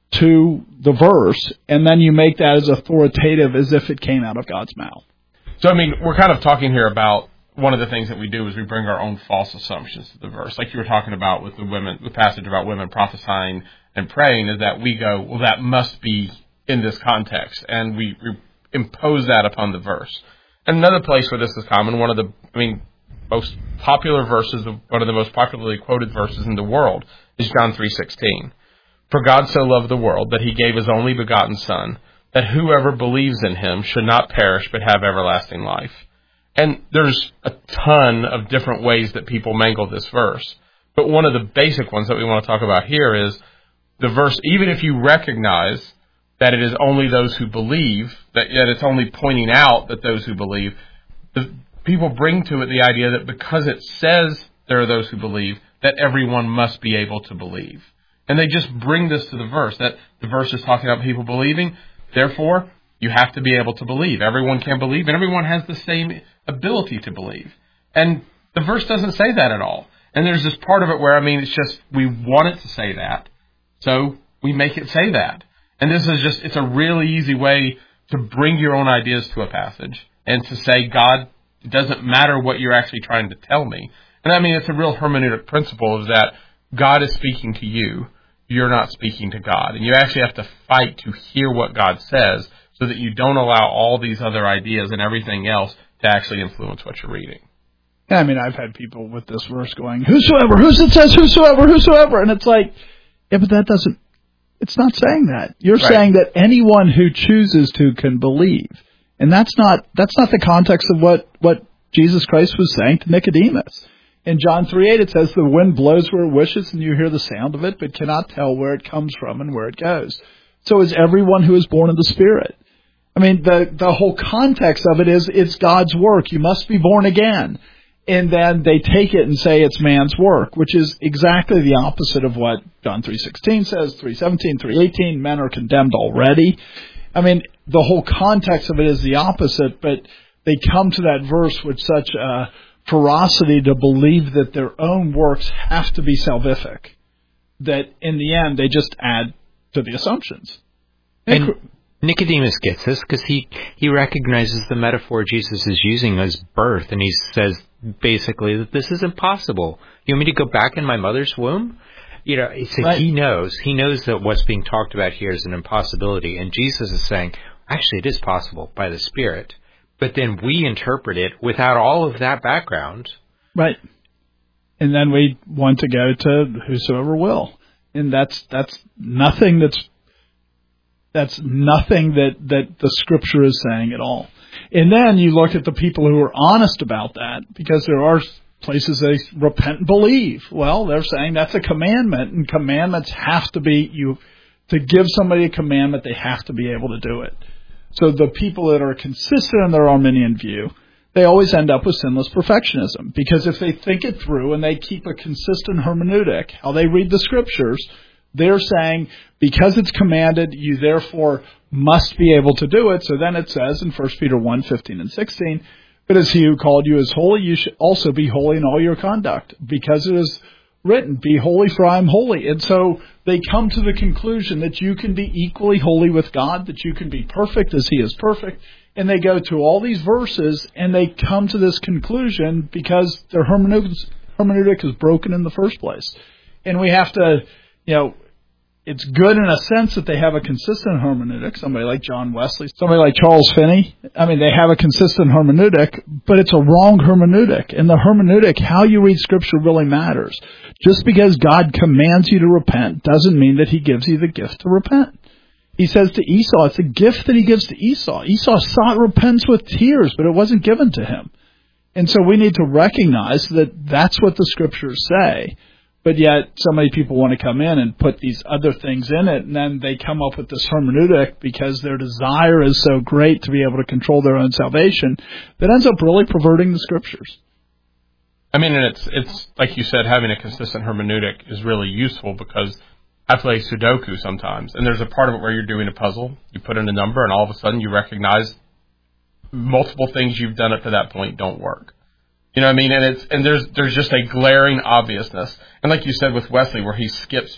to the verse, and then you make that as authoritative as if it came out of God's mouth. So, we're kind of talking here about one of the things that we do is we bring our own false assumptions to the verse. Like you were talking about with the passage about women prophesying and praying, is that we go, well, that must be in this context, and we impose that upon the verse. And another place where this is common, one of the most popular verses, one of the most popularly quoted verses in the world is John 3:16. For God so loved the world that he gave his only begotten Son, that whoever believes in him should not perish but have everlasting life. And there's a ton of different ways that people mangle this verse. But one of the basic ones that we want to talk about here is the verse, even if you recognize that it is only those who believe, that it's only pointing out that those who believe, the people bring to it the idea that because it says there are those who believe, that everyone must be able to believe. And they just bring this to the verse, that the verse is talking about people believing, therefore you have to be able to believe. Everyone can believe, and everyone has the same ability to believe. And the verse doesn't say that at all. And there's this part of it where, it's just, we want it to say that, so we make it say that. And this is just, it's a really easy way to bring your own ideas to a passage and to say, God, it doesn't matter what you're actually trying to tell me. And it's a real hermeneutic principle, is that God is speaking to you. You're not speaking to God. And you actually have to fight to hear what God says so that you don't allow all these other ideas and everything else to actually influence what you're reading. Yeah, I've had people with this verse going, whosoever, it says whosoever. And it's like, yeah, but that doesn't, it's not saying that. You're saying that anyone who chooses to can believe. And that's not the context of what Jesus Christ was saying to Nicodemus. In John 3:8 it says, the wind blows where it wishes and you hear the sound of it, but cannot tell where it comes from and where it goes. So is everyone who is born of the Spirit. The whole context of it is it's God's work. You must be born again. And then they take it and say it's man's work, which is exactly the opposite of what John 3:16 says, 3:17, 3:18. Men are condemned already. The whole context of it is the opposite, but they come to that verse with such ferocity to believe that their own works have to be salvific, that in the end they just add to the assumptions. And Nicodemus gets this because he recognizes the metaphor Jesus is using as birth, and he says basically that this is impossible. You want me to go back in my mother's womb? Right. He knows that what's being talked about here is an impossibility, and Jesus is saying, actually, it is possible by the Spirit. But then we interpret it without all of that background. Right. And then we want to go to whosoever will. And that's nothing that the Scripture is saying at all. And then you look at the people who are honest about that, because there are places they repent and believe. Well, they're saying that's a commandment, and commandments have to be, to give somebody a commandment, they have to be able to do it. So the people that are consistent in their Arminian view, they always end up with sinless perfectionism, because if they think it through and they keep a consistent hermeneutic, how they read the Scriptures, they're saying, because it's commanded, you therefore must be able to do it. So then it says in 1 Peter 1:15 and 16, but as he who called you is holy, you should also be holy in all your conduct, because it is written, be holy for I am holy. And so they come to the conclusion that you can be equally holy with God, that you can be perfect as he is perfect. And they go to all these verses and they come to this conclusion because their hermeneutic is broken in the first place. And we have to, it's good in a sense that they have a consistent hermeneutic, somebody like John Wesley, somebody like Charles Finney. I mean, they have a consistent hermeneutic, but it's a wrong hermeneutic. And the hermeneutic, how you read Scripture, really matters. Just because God commands you to repent doesn't mean that he gives you the gift to repent. He says to Esau, it's a gift that he gives to Esau. Esau sought repentance with tears, but it wasn't given to him. And so we need to recognize that that's what the Scriptures say. But yet, so many people want to come in and put these other things in it, and then they come up with this hermeneutic because their desire is so great to be able to control their own salvation that ends up really perverting the Scriptures. I mean, and it's like you said, having a consistent hermeneutic is really useful because I play Sudoku sometimes, and there's a part of it where you're doing a puzzle, you put in a number, and all of a sudden you recognize multiple things you've done up to that point don't work. You know what I mean? And there's just a glaring obviousness. And like you said with Wesley, where he skips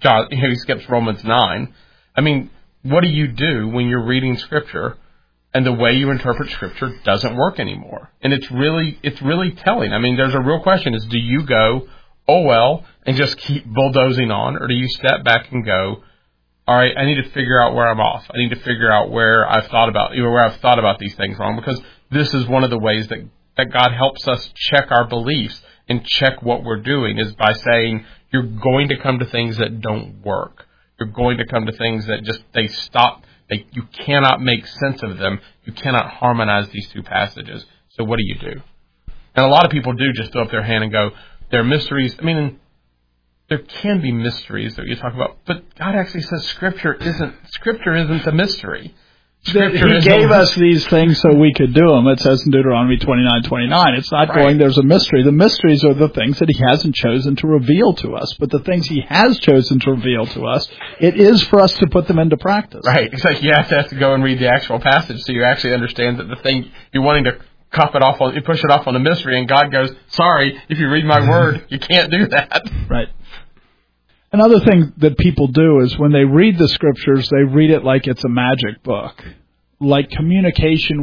Romans 9. I mean, what do you do when you're reading Scripture and the way you interpret Scripture doesn't work anymore? And it's really telling. I mean, there's a real question: is do you go, oh well, and just keep bulldozing on, or do you step back and go, all right, I need to figure out where I'm off. I need to figure out where I've thought about these things wrong, because this is one of the ways that God helps us check our beliefs and check what we're doing, is by saying you're going to come to things that don't work. You're going to come to things that just, you cannot make sense of them. You cannot harmonize these two passages. So what do you do? And a lot of people do just throw up their hand and go, they're mysteries. I mean, there can be mysteries that you talk about, but God actually says Scripture isn't a mystery. He gave us these things so we could do them. It says in Deuteronomy 29:29. It's not going, there's a mystery. The mysteries are the things that he hasn't chosen to reveal to us. But the things he has chosen to reveal to us, it is for us to put them into practice. Right. It's like you have to go and read the actual passage so you actually understand that the thing you're wanting to you push it off on a mystery, and God goes, sorry, if you read my word, you can't do that. Right. Another thing that people do is when they read the Scriptures, they read it like it's a magic book. Like communication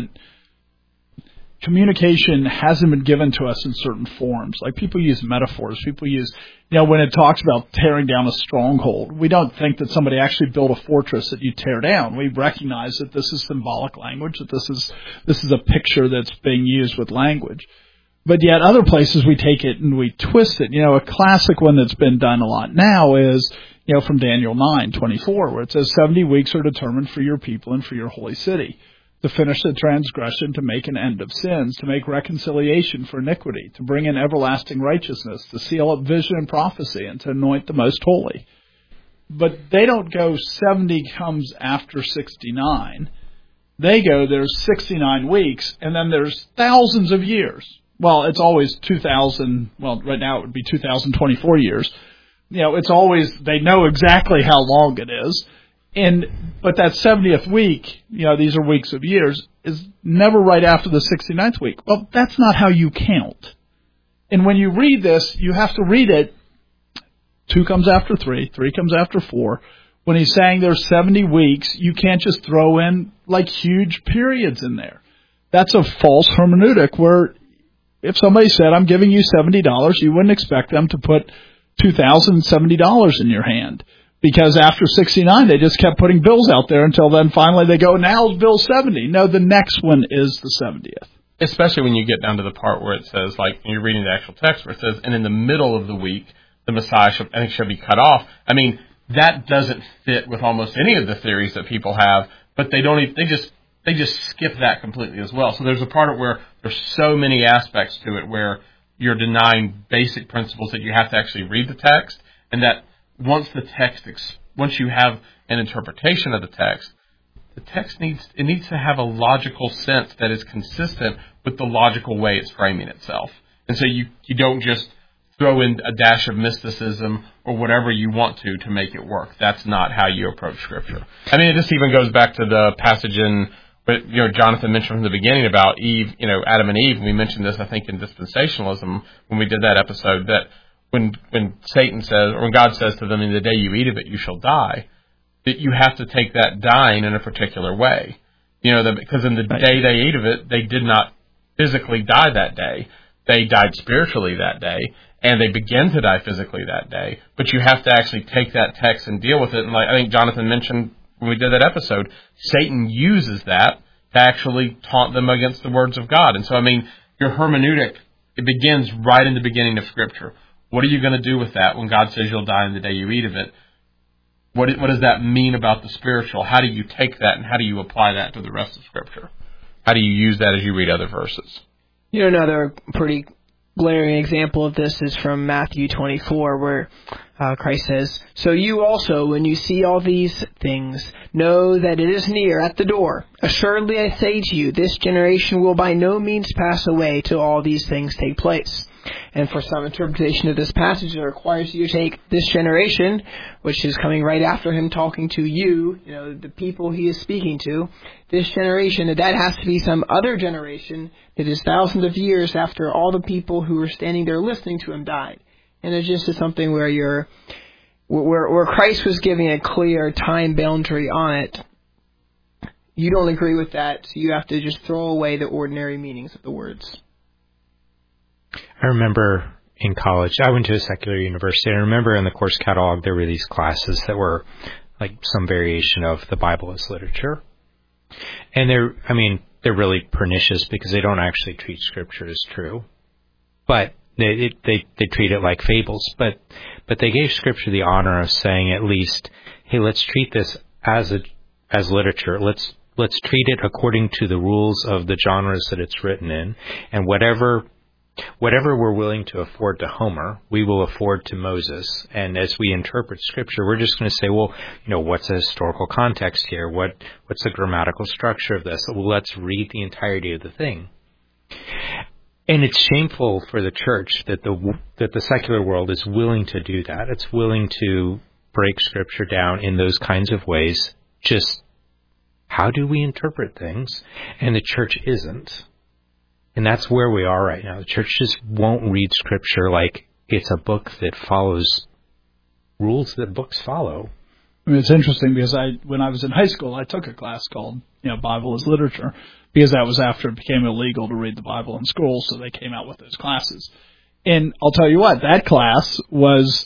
hasn't been given to us in certain forms. Like people use metaphors. People use, when it talks about tearing down a stronghold, we don't think that somebody actually built a fortress that you tear down. We recognize that this is symbolic language, that this is a picture that's being used with language. But yet other places we take it and we twist it. A classic one that's been done a lot now is, from Daniel 9:24, where it says 70 weeks are determined for your people and for your holy city, to finish the transgression, to make an end of sins, to make reconciliation for iniquity, to bring in everlasting righteousness, to seal up vision and prophecy, and to anoint the most holy. But they don't go 70 comes after 69. They go, there's 69 weeks, and then there's thousands of years. Well, it's always 2,000, right now it would be 2,024 years. It's always, they know exactly how long it is. But that 70th week, these are weeks of years, is never right after the 69th week. Well, that's not how you count. And when you read this, you have to read it, 2 comes after 3, 3 comes after 4. When he's saying there's 70 weeks, you can't just throw in like huge periods in there. That's a false hermeneutic where if somebody said, I'm giving you $70, you wouldn't expect them to put $2,070 in your hand. Because after 69, they just kept putting bills out there until then finally they go, now's bill 70. No, the next one is the 70th. Especially when you get down to the part where it says, like, when you're reading the actual text, where it says, and in the middle of the week, the Messiah shall be cut off. I mean, that doesn't fit with almost any of the theories that people have, but they just skip that completely as well. So there's a part where there's so many aspects to it where you're denying basic principles that you have to actually read the text, and that once you have an interpretation of the text needs to have a logical sense that is consistent with the logical way it's framing itself. And so you don't just throw in a dash of mysticism or whatever you want to make it work. That's not how you approach Scripture. I mean, it just even goes back to the passage in, Jonathan mentioned from the beginning about Eve, Adam and Eve. And we mentioned this, I think, in dispensationalism when we did that episode, that when Satan says, or when God says to them, in the day you eat of it, you shall die, that you have to take that dying in a particular way. Because in the day they ate of it, they did not physically die that day. They died spiritually that day. and they begin to die physically that day. But you have to actually take that text and deal with it. And like I think Jonathan mentioned when we did that episode, Satan uses that to actually taunt them against the words of God. And so, I mean, your hermeneutic, it begins right in the beginning of Scripture. What are you going to do with that when God says you'll die in the day you eat of it? What does that mean about the spiritual? How do you take that and how do you apply that to the rest of Scripture? How do you use that as you read other verses? You know, another pretty glaring example of this is from Matthew 24, where Christ says, "So you also, when you see all these things, know that it is near at the door. Assuredly I say to you, this generation will by no means pass away till all these things take place." And for some interpretation of this passage, it requires you to take this generation, which is coming right after him talking to you, the people he is speaking to, this generation, that has to be some other generation that is thousands of years after all the people who were standing there listening to him died. And it's just something where where Christ was giving a clear time boundary on it. You don't agree with that, so you have to just throw away the ordinary meanings of the words. I remember in college, I went to a secular university. I remember in the course catalog there were these classes that were like some variation of the Bible as literature. And they're really pernicious because they don't actually treat Scripture as true. But they treat it like fables. But they gave Scripture the honor of saying at least, hey, let's treat this as literature. Let's treat it according to the rules of the genres that it's written in, and whatever we're willing to afford to Homer, we will afford to Moses. And as we interpret Scripture, we're just going to say, well, what's the historical context here? What's the grammatical structure of this? Well, let's read the entirety of the thing. And it's shameful for the church that the secular world is willing to do that. It's willing to break Scripture down in those kinds of ways. Just how do we interpret things? And the church isn't. And that's where we are right now. The church just won't read Scripture like it's a book that follows rules that books follow. I mean, it's interesting because when I was in high school, I took a class called Bible as Literature, because that was after it became illegal to read the Bible in school, so they came out with those classes. And I'll tell you what, that class was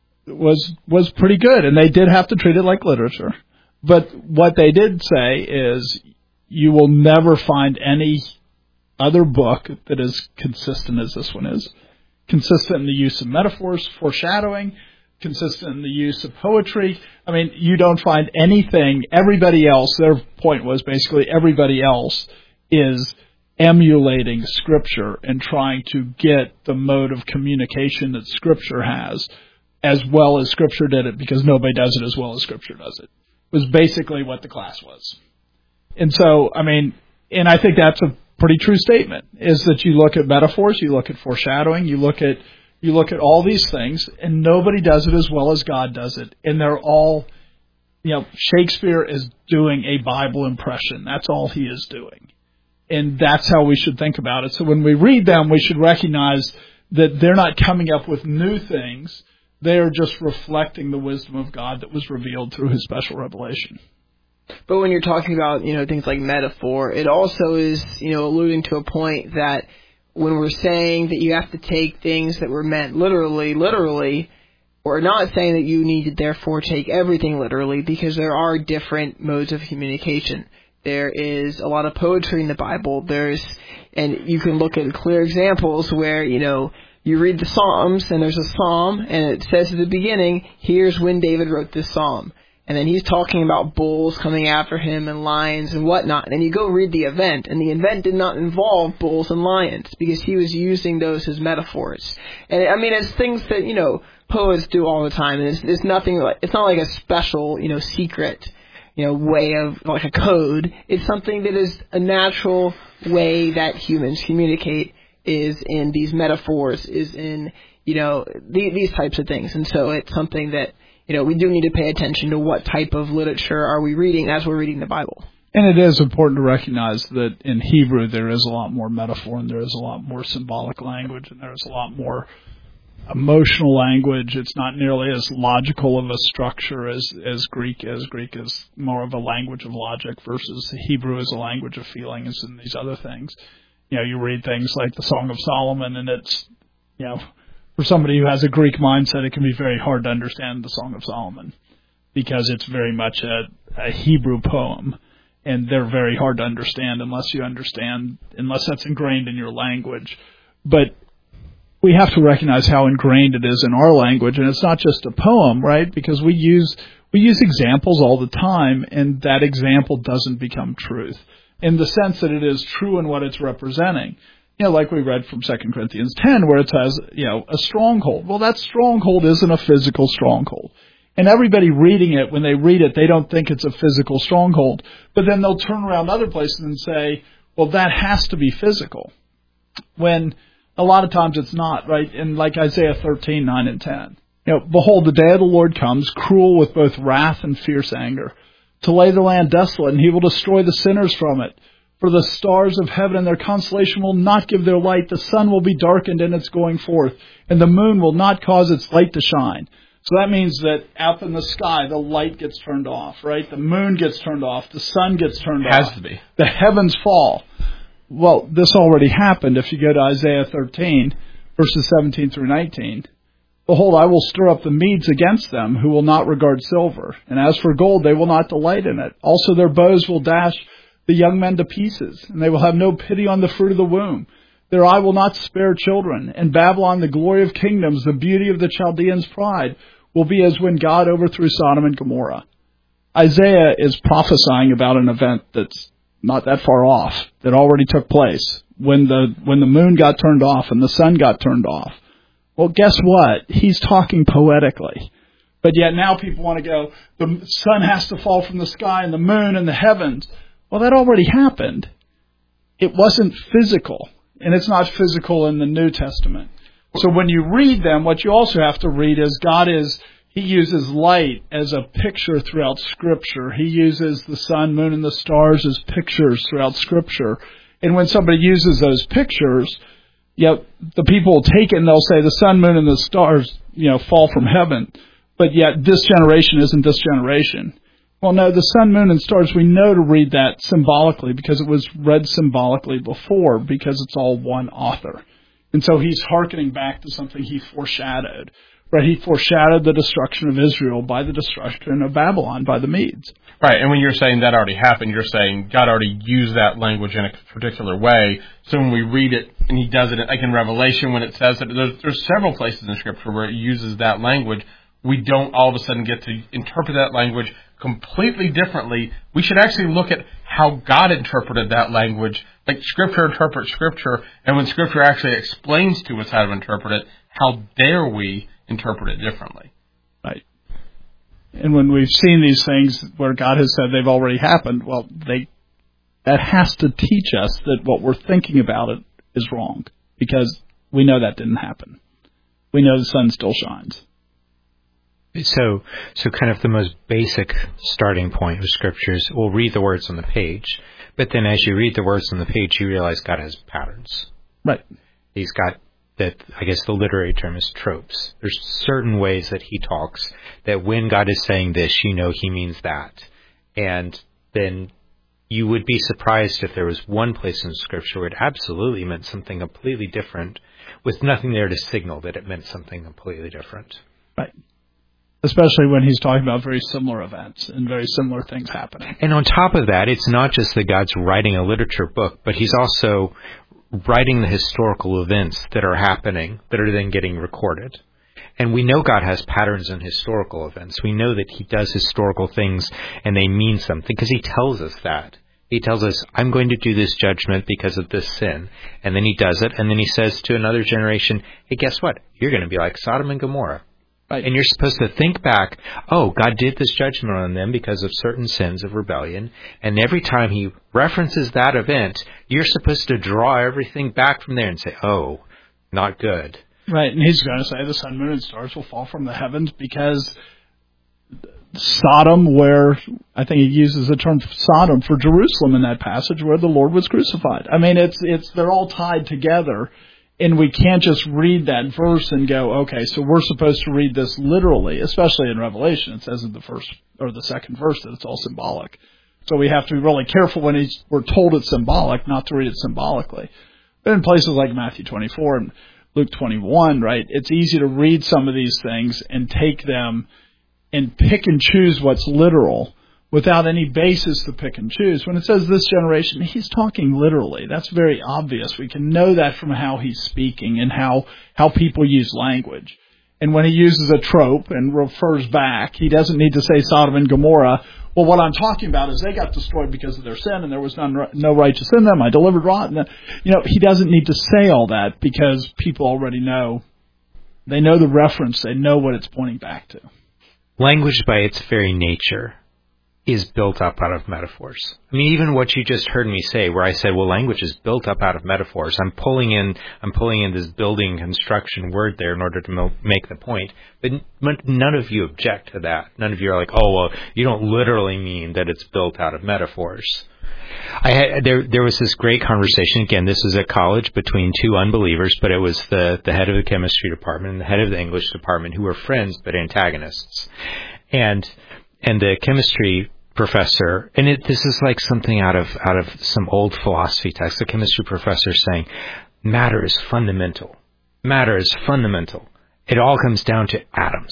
pretty good, and they did have to treat it like literature. But what they did say is you will never find any other book that is consistent as this one is. Consistent in the use of metaphors, foreshadowing, consistent in the use of poetry. I mean, you don't find anything. Everybody else, their point was basically everybody else is emulating Scripture and trying to get the mode of communication that Scripture has as well as Scripture did it, because nobody does it as well as Scripture does it. Was basically what the class was. And so, and I think that's a pretty true statement, is that you look at metaphors, you look at foreshadowing, you look at all these things, and nobody does it as well as God does it. And they're all, Shakespeare is doing a Bible impression. That's all he is doing. And that's how we should think about it. So when we read them, we should recognize that they're not coming up with new things. They are just reflecting the wisdom of God that was revealed through his special revelation. But when you're talking about, things like metaphor, it also is, alluding to a point that when we're saying that you have to take things that were meant literally, we're not saying that you need to therefore take everything literally, because there are different modes of communication. There is a lot of poetry in the Bible. And you can look at clear examples where, you read the Psalms and there's a psalm and it says at the beginning, here's when David wrote this psalm. And then he's talking about bulls coming after him and lions and whatnot. And then you go read the event, and the event did not involve bulls and lions because he was using those as metaphors. And it's things that, poets do all the time. And it's nothing like, it's not like a special, secret, way of like a code. It's something that is a natural way that humans communicate, is in these metaphors, is in, these types of things. And so it's something that, we do need to pay attention to what type of literature are we reading as we're reading the Bible. And it is important to recognize that in Hebrew there is a lot more metaphor, and there is a lot more symbolic language, and there is a lot more emotional language. It's not nearly as logical of a structure as Greek is. Greek is more of a language of logic versus Hebrew is a language of feelings and these other things. You read things like the Song of Solomon, and it's, for somebody who has a Greek mindset, it can be very hard to understand the Song of Solomon because it's very much a Hebrew poem, and they're very hard to understand unless that's ingrained in your language. But we have to recognize how ingrained it is in our language, and it's not just a poem, right? Because we use examples all the time, and that example doesn't become truth in the sense that it is true in what it's representing. Like we read from 2 Corinthians 10, where it says, a stronghold. Well, that stronghold isn't a physical stronghold. And everybody reading it, when they read it, they don't think it's a physical stronghold. But then they'll turn around other places and say, well, that has to be physical. When a lot of times it's not, right? And like Isaiah 13, 9 and 10. Behold, the day of the Lord comes, cruel with both wrath and fierce anger, to lay the land desolate, and he will destroy the sinners from it. For the stars of heaven and their constellation will not give their light. The sun will be darkened in its going forth, and the moon will not cause its light to shine. So that means that up in the sky, the light gets turned off, right? The moon gets turned off. The sun gets turned off. Has to be. The heavens fall. Well, this already happened. If you go to Isaiah 13, verses 17 through 19, behold, I will stir up the Medes against them, who will not regard silver. And as for gold, they will not delight in it. Also their bows will dash the young men to pieces, and they will have no pity on the fruit of the womb. Their eye will not spare children. And Babylon, the glory of kingdoms, the beauty of the Chaldeans' pride, will be as when God overthrew Sodom and Gomorrah. Isaiah is prophesying about an event that's not that far off, that already took place, when the moon got turned off and the sun got turned off. Well, guess what? He's talking poetically. But yet now people want to go, the sun has to fall from the sky and the moon and the heavens. Well, that already happened. It wasn't physical, and it's not physical in the New Testament. So when you read them, what you also have to read is He uses light as a picture throughout Scripture. He uses the sun, moon, and the stars as pictures throughout Scripture. And when somebody uses those pictures, the people will take it and they'll say the sun, moon, and the stars, fall from heaven. But yet this generation isn't this generation. Well, no, the sun, moon, and stars, we know to read that symbolically because it was read symbolically before because it's all one author. And so he's hearkening back to something he foreshadowed. Right, he foreshadowed the destruction of Israel by the destruction of Babylon by the Medes. Right, and when you're saying that already happened, you're saying God already used that language in a particular way. So when we read it, and he does it, like in Revelation when it says that, there's several places in Scripture where it uses that language. We don't all of a sudden get to interpret that language completely differently. We should actually look at how God interpreted that language. Like Scripture interprets Scripture, and when Scripture actually explains to us how to interpret it, how dare we interpret it differently? Right. And when we've seen these things where God has said they've already happened, well, that has to teach us that what we're thinking about it is wrong, because we know that didn't happen. We know the sun still shines. So kind of the most basic starting point of Scriptures, we'll read the words on the page, but then as you read the words on the page, you realize God has patterns. Right. He's got that, I guess the literary term is tropes. There's certain ways that he talks that when God is saying this, he means that. And then you would be surprised if there was one place in Scripture where it absolutely meant something completely different with nothing there to signal that it meant something completely different. Right. Especially when he's talking about very similar events and very similar things happening. And on top of that, it's not just that God's writing a literature book, but he's also writing the historical events that are happening that are then getting recorded. And we know God has patterns in historical events. We know that he does historical things and they mean something because he tells us that. He tells us, I'm going to do this judgment because of this sin. And then he does it. And then he says to another generation, hey, guess what? You're going to be like Sodom and Gomorrah. Right. And you're supposed to think back, oh, God did this judgment on them because of certain sins of rebellion. And every time he references that event, you're supposed to draw everything back from there and say, oh, not good. Right. And he's going to say the sun, moon, and stars will fall from the heavens because Sodom, where I think he uses the term Sodom for Jerusalem in that passage where the Lord was crucified. I mean, they're all tied together. And we can't just read that verse and go, okay, so we're supposed to read this literally, especially in Revelation. It says in the first or the second verse that it's all symbolic. So we have to be really careful when we're told it's symbolic, not to read it symbolically. But in places like Matthew 24 and Luke 21, right? It's easy to read some of these things and take them and pick and choose what's literal without any basis to pick and choose. When it says this generation, he's talking literally. That's very obvious. We can know that from how he's speaking and how people use language. And when he uses a trope and refers back, he doesn't need to say Sodom and Gomorrah. Well, what I'm talking about is they got destroyed because of their sin, and there was no righteous in them. I delivered Lot. He doesn't need to say all that because people already know. They know the reference. They know what it's pointing back to. Language by its very nature is built up out of metaphors. I mean, even what you just heard me say, where I said, well, language is built up out of metaphors. I'm pulling in this building construction word there in order to make the point. But none of you object to that. None of you are like, oh, well, you don't literally mean that it's built out of metaphors. There was this great conversation. Again, this was at college between two unbelievers, but it was the head of the chemistry department and the head of the English department who were friends but antagonists. And the chemistry professor, and this is like something out of some old philosophy text. The chemistry professor saying, matter is fundamental. Matter is fundamental. It all comes down to atoms.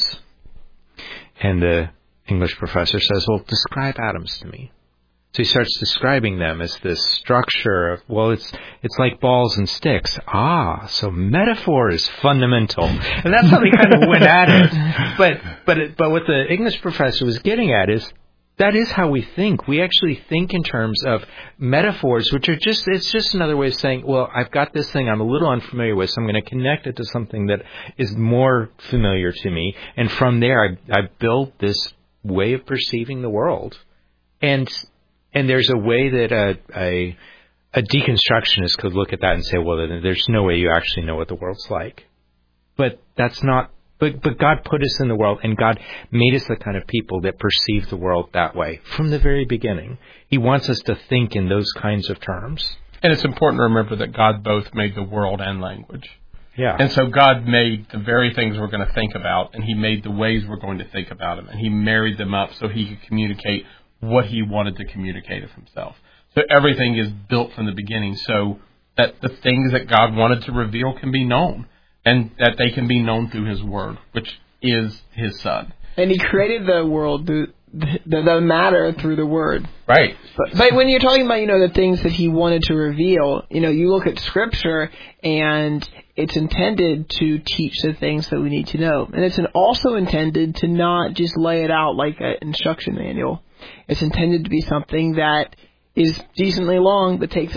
And the English professor says, well, describe atoms to me. So he starts describing them as this structure of, well, it's like balls and sticks. So metaphor is fundamental. And that's how they kind of went at it. But what the English professor was getting at is, that is how we think. We actually think in terms of metaphors, which are it's just another way of saying, well, I've got this thing I'm a little unfamiliar with, so I'm going to connect it to something that is more familiar to me. And from there, I build this way of perceiving the world. And there's a way that a deconstructionist could look at that and say, well, there's no way you actually know what the world's like. But that's not. But God put us in the world, and God made us the kind of people that perceive the world that way from the very beginning. He wants us to think in those kinds of terms. And it's important to remember that God both made the world and language. Yeah. And so God made the very things we're going to think about, and he made the ways we're going to think about them, and he married them up so he could communicate what he wanted to communicate of himself. So everything is built from the beginning so that the things that God wanted to reveal can be known, and that they can be known through his word, which is his son. And he created the world, the matter through the word. Right. But when you're talking about, the things that he wanted to reveal, you look at Scripture, and it's intended to teach the things that we need to know. And it's also intended to not just lay it out like an instruction manual. It's intended to be something that is decently long, but takes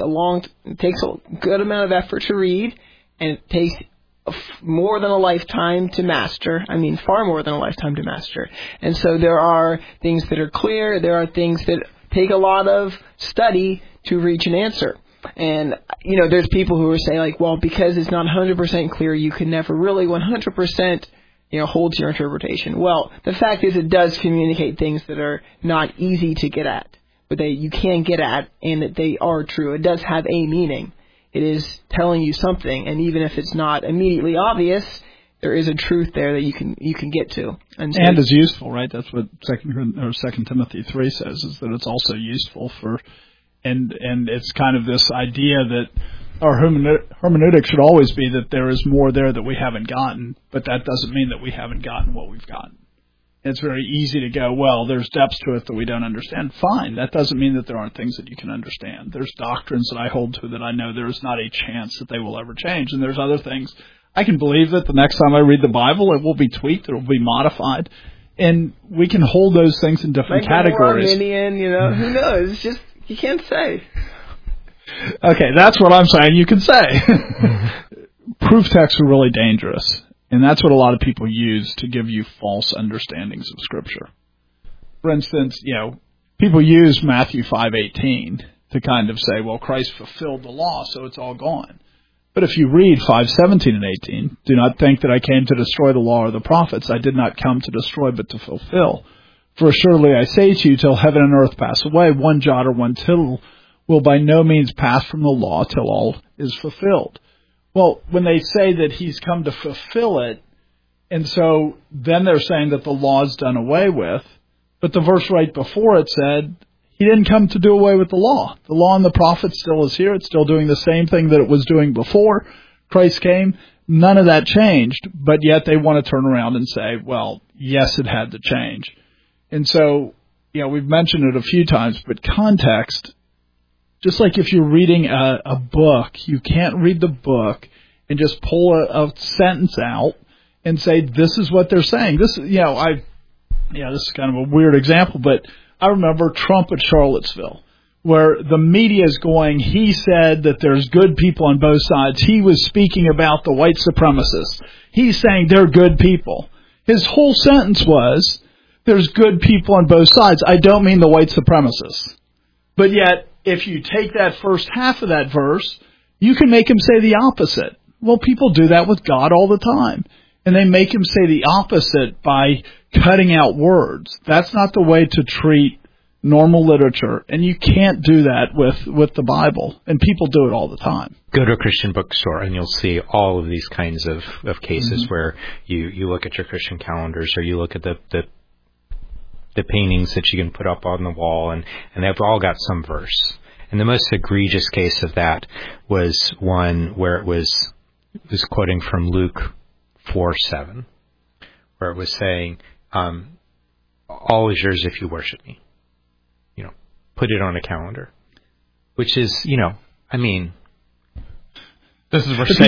a good amount of effort to read, and it takes more than a lifetime to master. I mean, far more than a lifetime to master. And so there are things that are clear. There are things that take a lot of study to reach an answer. And, there's people who are saying, like, well, because it's not 100% clear, you can never really 100%, hold to your interpretation. Well, the fact is it does communicate things that are not easy to get at, but you can get at, and that they are true. It does have a meaning. It is telling you something, and even if it's not immediately obvious, there is a truth there that you can get to. And is useful, right? That's what 2 Timothy 3 says, is that it's also useful for, and it's kind of this idea that our hermeneutic should always be that there is more there that we haven't gotten, but that doesn't mean that we haven't gotten what we've gotten. It's very easy to go, well, there's depths to it that we don't understand. Fine. That doesn't mean that there aren't things that you can understand. There's doctrines that I hold to that I know there is not a chance that they will ever change. And there's other things. I can believe that the next time I read the Bible, it will be tweaked, it will be modified. And we can hold those things in different categories. Arminian, who knows? It's just, you can't say. Okay, that's what I'm saying. You can say. Proof texts are really dangerous. And that's what a lot of people use to give you false understandings of Scripture. For instance, people use Matthew 5:18 to kind of say, well, Christ fulfilled the law, so it's all gone. But if you read 5:17 and 18, do not think that I came to destroy the law or the prophets. I did not come to destroy, but to fulfill. For surely I say to you, till heaven and earth pass away, one jot or one tittle will by no means pass from the law till all is fulfilled. Well, when they say that he's come to fulfill it, and so then they're saying that the law is done away with, but the verse right before it said he didn't come to do away with the law. The law and the prophets still is here. It's still doing the same thing that it was doing before Christ came, None of that changed, but yet they want to turn around and say, well, yes, it had to change. And so, we've mentioned it a few times, but context, just like if you're reading a book, you can't read the book and just pull a sentence out and say, this is what they're saying. This is kind of a weird example, but I remember Trump at Charlottesville, where the media is going, he said that there's good people on both sides. He was speaking about the white supremacists. He's saying they're good people. His whole sentence was, there's good people on both sides. I don't mean the white supremacists. But yet, if you take that first half of that verse, you can make him say the opposite. Well, people do that with God all the time. And they make him say the opposite by cutting out words. That's not the way to treat normal literature, and you can't do that with the Bible, and people do it all the time. Go to a Christian bookstore and you'll see all of these kinds of cases where you look at your Christian calendars, or you look at the paintings that you can put up on the wall, and they've all got some verse. And the most egregious case of that was one where it was quoting from Luke 4:7, where it was saying, all is yours if you worship me. Put it on a calendar, which is, this is where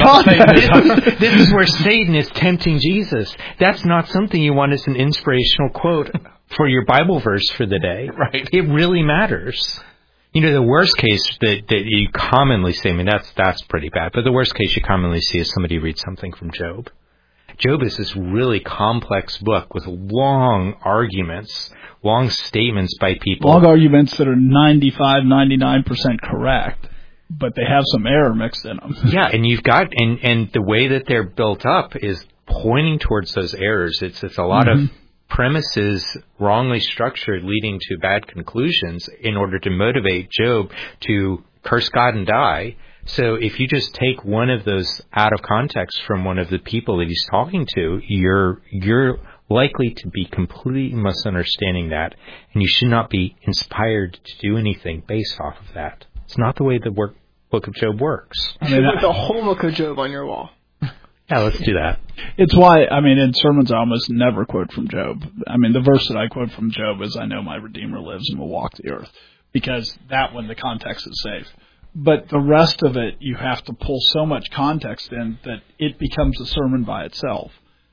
this is where Satan is tempting Jesus. That's not something you want as an inspirational quote for your Bible verse for the day. Right. It really matters. The worst case that you commonly see, that's pretty bad, but the worst case you commonly see is somebody reads something from Job. Job is this really complex book with long arguments, long statements by people. Long arguments that are 95, 99% correct, but they have some error mixed in them. Yeah, and you've got, and the way that they're built up is pointing towards those errors. It's a lot of premises wrongly structured leading to bad conclusions in order to motivate Job to curse God and die. So if you just take one of those out of context from one of the people that he's talking to, you're likely to be completely misunderstanding that, and you should not be inspired to do anything based off of that. It's not the way the book of Job works. You should put the whole book of Job on your wall. Yeah, let's do that. It's why, in sermons I almost never quote from Job. The verse that I quote from Job is, I know my Redeemer lives and will walk the earth, because that one, the context is safe. But the rest of it, you have to pull so much context in that it becomes a sermon by itself.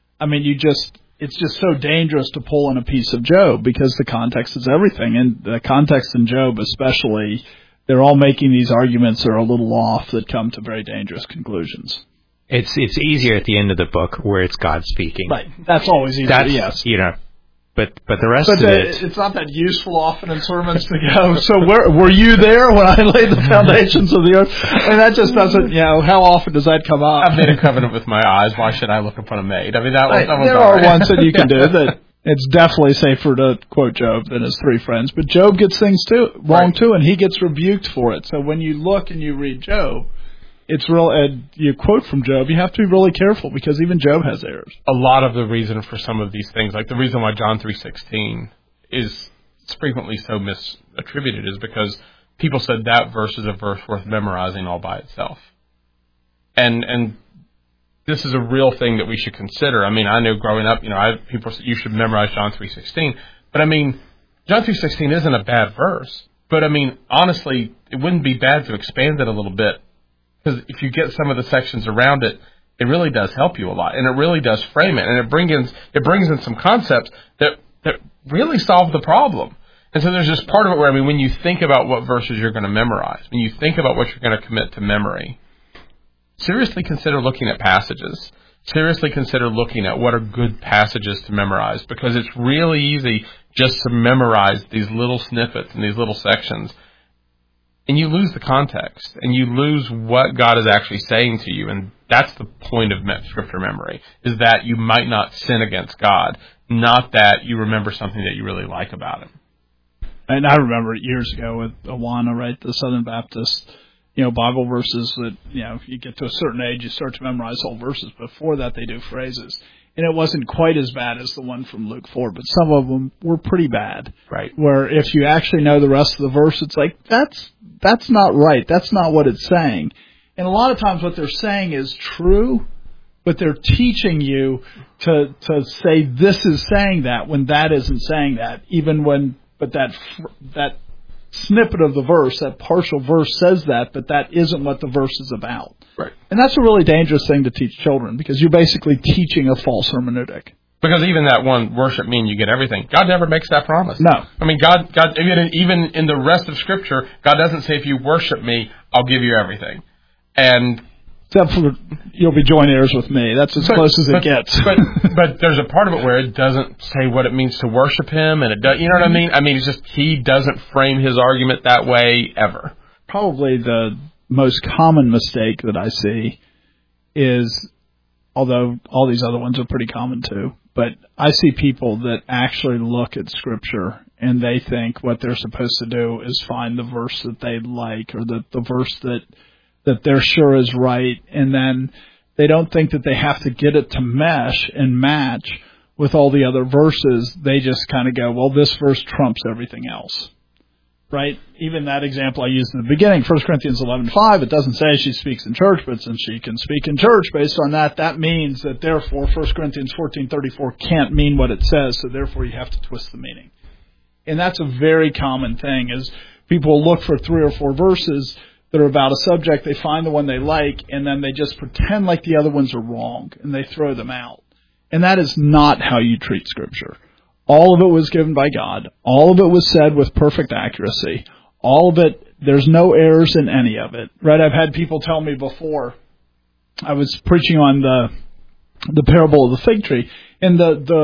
It's just so dangerous to pull in a piece of Job because the context is everything. And the context in Job especially, they're all making these arguments that are a little off that come to very dangerous conclusions. It's easier at the end of the book where it's God speaking. Right. That's always easier, yes. But the rest of it... It's not that useful often in sermons to go, so were you there when I laid the foundations of the earth? That just doesn't, how often does that come up? I've made a covenant with my eyes. Why should I look upon a maid? That one's there are ones that you can do that. It's definitely safer to quote Job than his three friends. But Job gets things wrong too, and he gets rebuked for it. So when you look and you read Job, it's real, and you quote from Job, you have to be really careful because even Job has errors. A lot of the reason for some of these things, like the reason why John 3:16 is frequently so misattributed, is because people said that verse is a verse worth memorizing all by itself. And this is a real thing that we should consider. I know growing up, people said you should memorize John 3:16, but John 3:16 isn't a bad verse. But honestly, it wouldn't be bad to expand it a little bit. Because if you get some of the sections around it, it really does help you a lot, and it really does frame it, and it brings in some concepts that really solve the problem. And so there's just part of it where when you think about what verses you're going to memorize, when you think about what you're going to commit to memory, seriously consider looking at passages. Seriously consider looking at what are good passages to memorize, because it's really easy just to memorize these little snippets and these little sections. And you lose the context, and you lose what God is actually saying to you. And that's the point of Scripture memory, is that you might not sin against God, not that you remember something that you really like about Him. And I remember years ago with Awana, right, the Southern Baptist, Bible verses that, you get to a certain age, you start to memorize whole verses. Before that, they do phrases. And it wasn't quite as bad as the one from Luke 4, but some of them were pretty bad. Right. Where if you actually know the rest of the verse, it's like, that's not right. That's not what it's saying. And a lot of times what they're saying is true, but they're teaching you to say this is saying that when that isn't saying that, but that snippet of the verse, that partial verse says that, but that isn't what the verse is about. Right. And that's a really dangerous thing to teach children, because you're basically teaching a false hermeneutic. Because even that one, worship me and you get everything, God never makes that promise. No. I mean, God, even in the rest of Scripture, God doesn't say, if you worship me, I'll give you everything. And except for you'll be joint heirs with me. That's as close as it gets. but there's a part of it where it doesn't say what it means to worship Him, and it does. You know what I mean? I mean, it's just He doesn't frame His argument that way ever. Probably the most common mistake that I see is, although all these other ones are pretty common too, but I see people that actually look at Scripture and they think what they're supposed to do is find the verse that they like, or the verse that they're sure is right, and then they don't think that they have to get it to mesh and match with all the other verses. They just kind of go, well, this verse trumps everything else. Right? Even that example I used in the beginning, 1 Corinthians 11:5, it doesn't say she speaks in church, but since she can speak in church based on that, that means that therefore 1 Corinthians 14:34 can't mean what it says, so therefore you have to twist the meaning. And that's a very common thing, is people look for 3 or 4 verses that are about a subject, they find the one they like, and then they just pretend like the other ones are wrong, and they throw them out. And that is not how you treat Scripture. All of it was given by God. All of it was said with perfect accuracy. All of it, there's no errors in any of it. Right? I've had people tell me before, I was preaching on the parable of the fig tree, and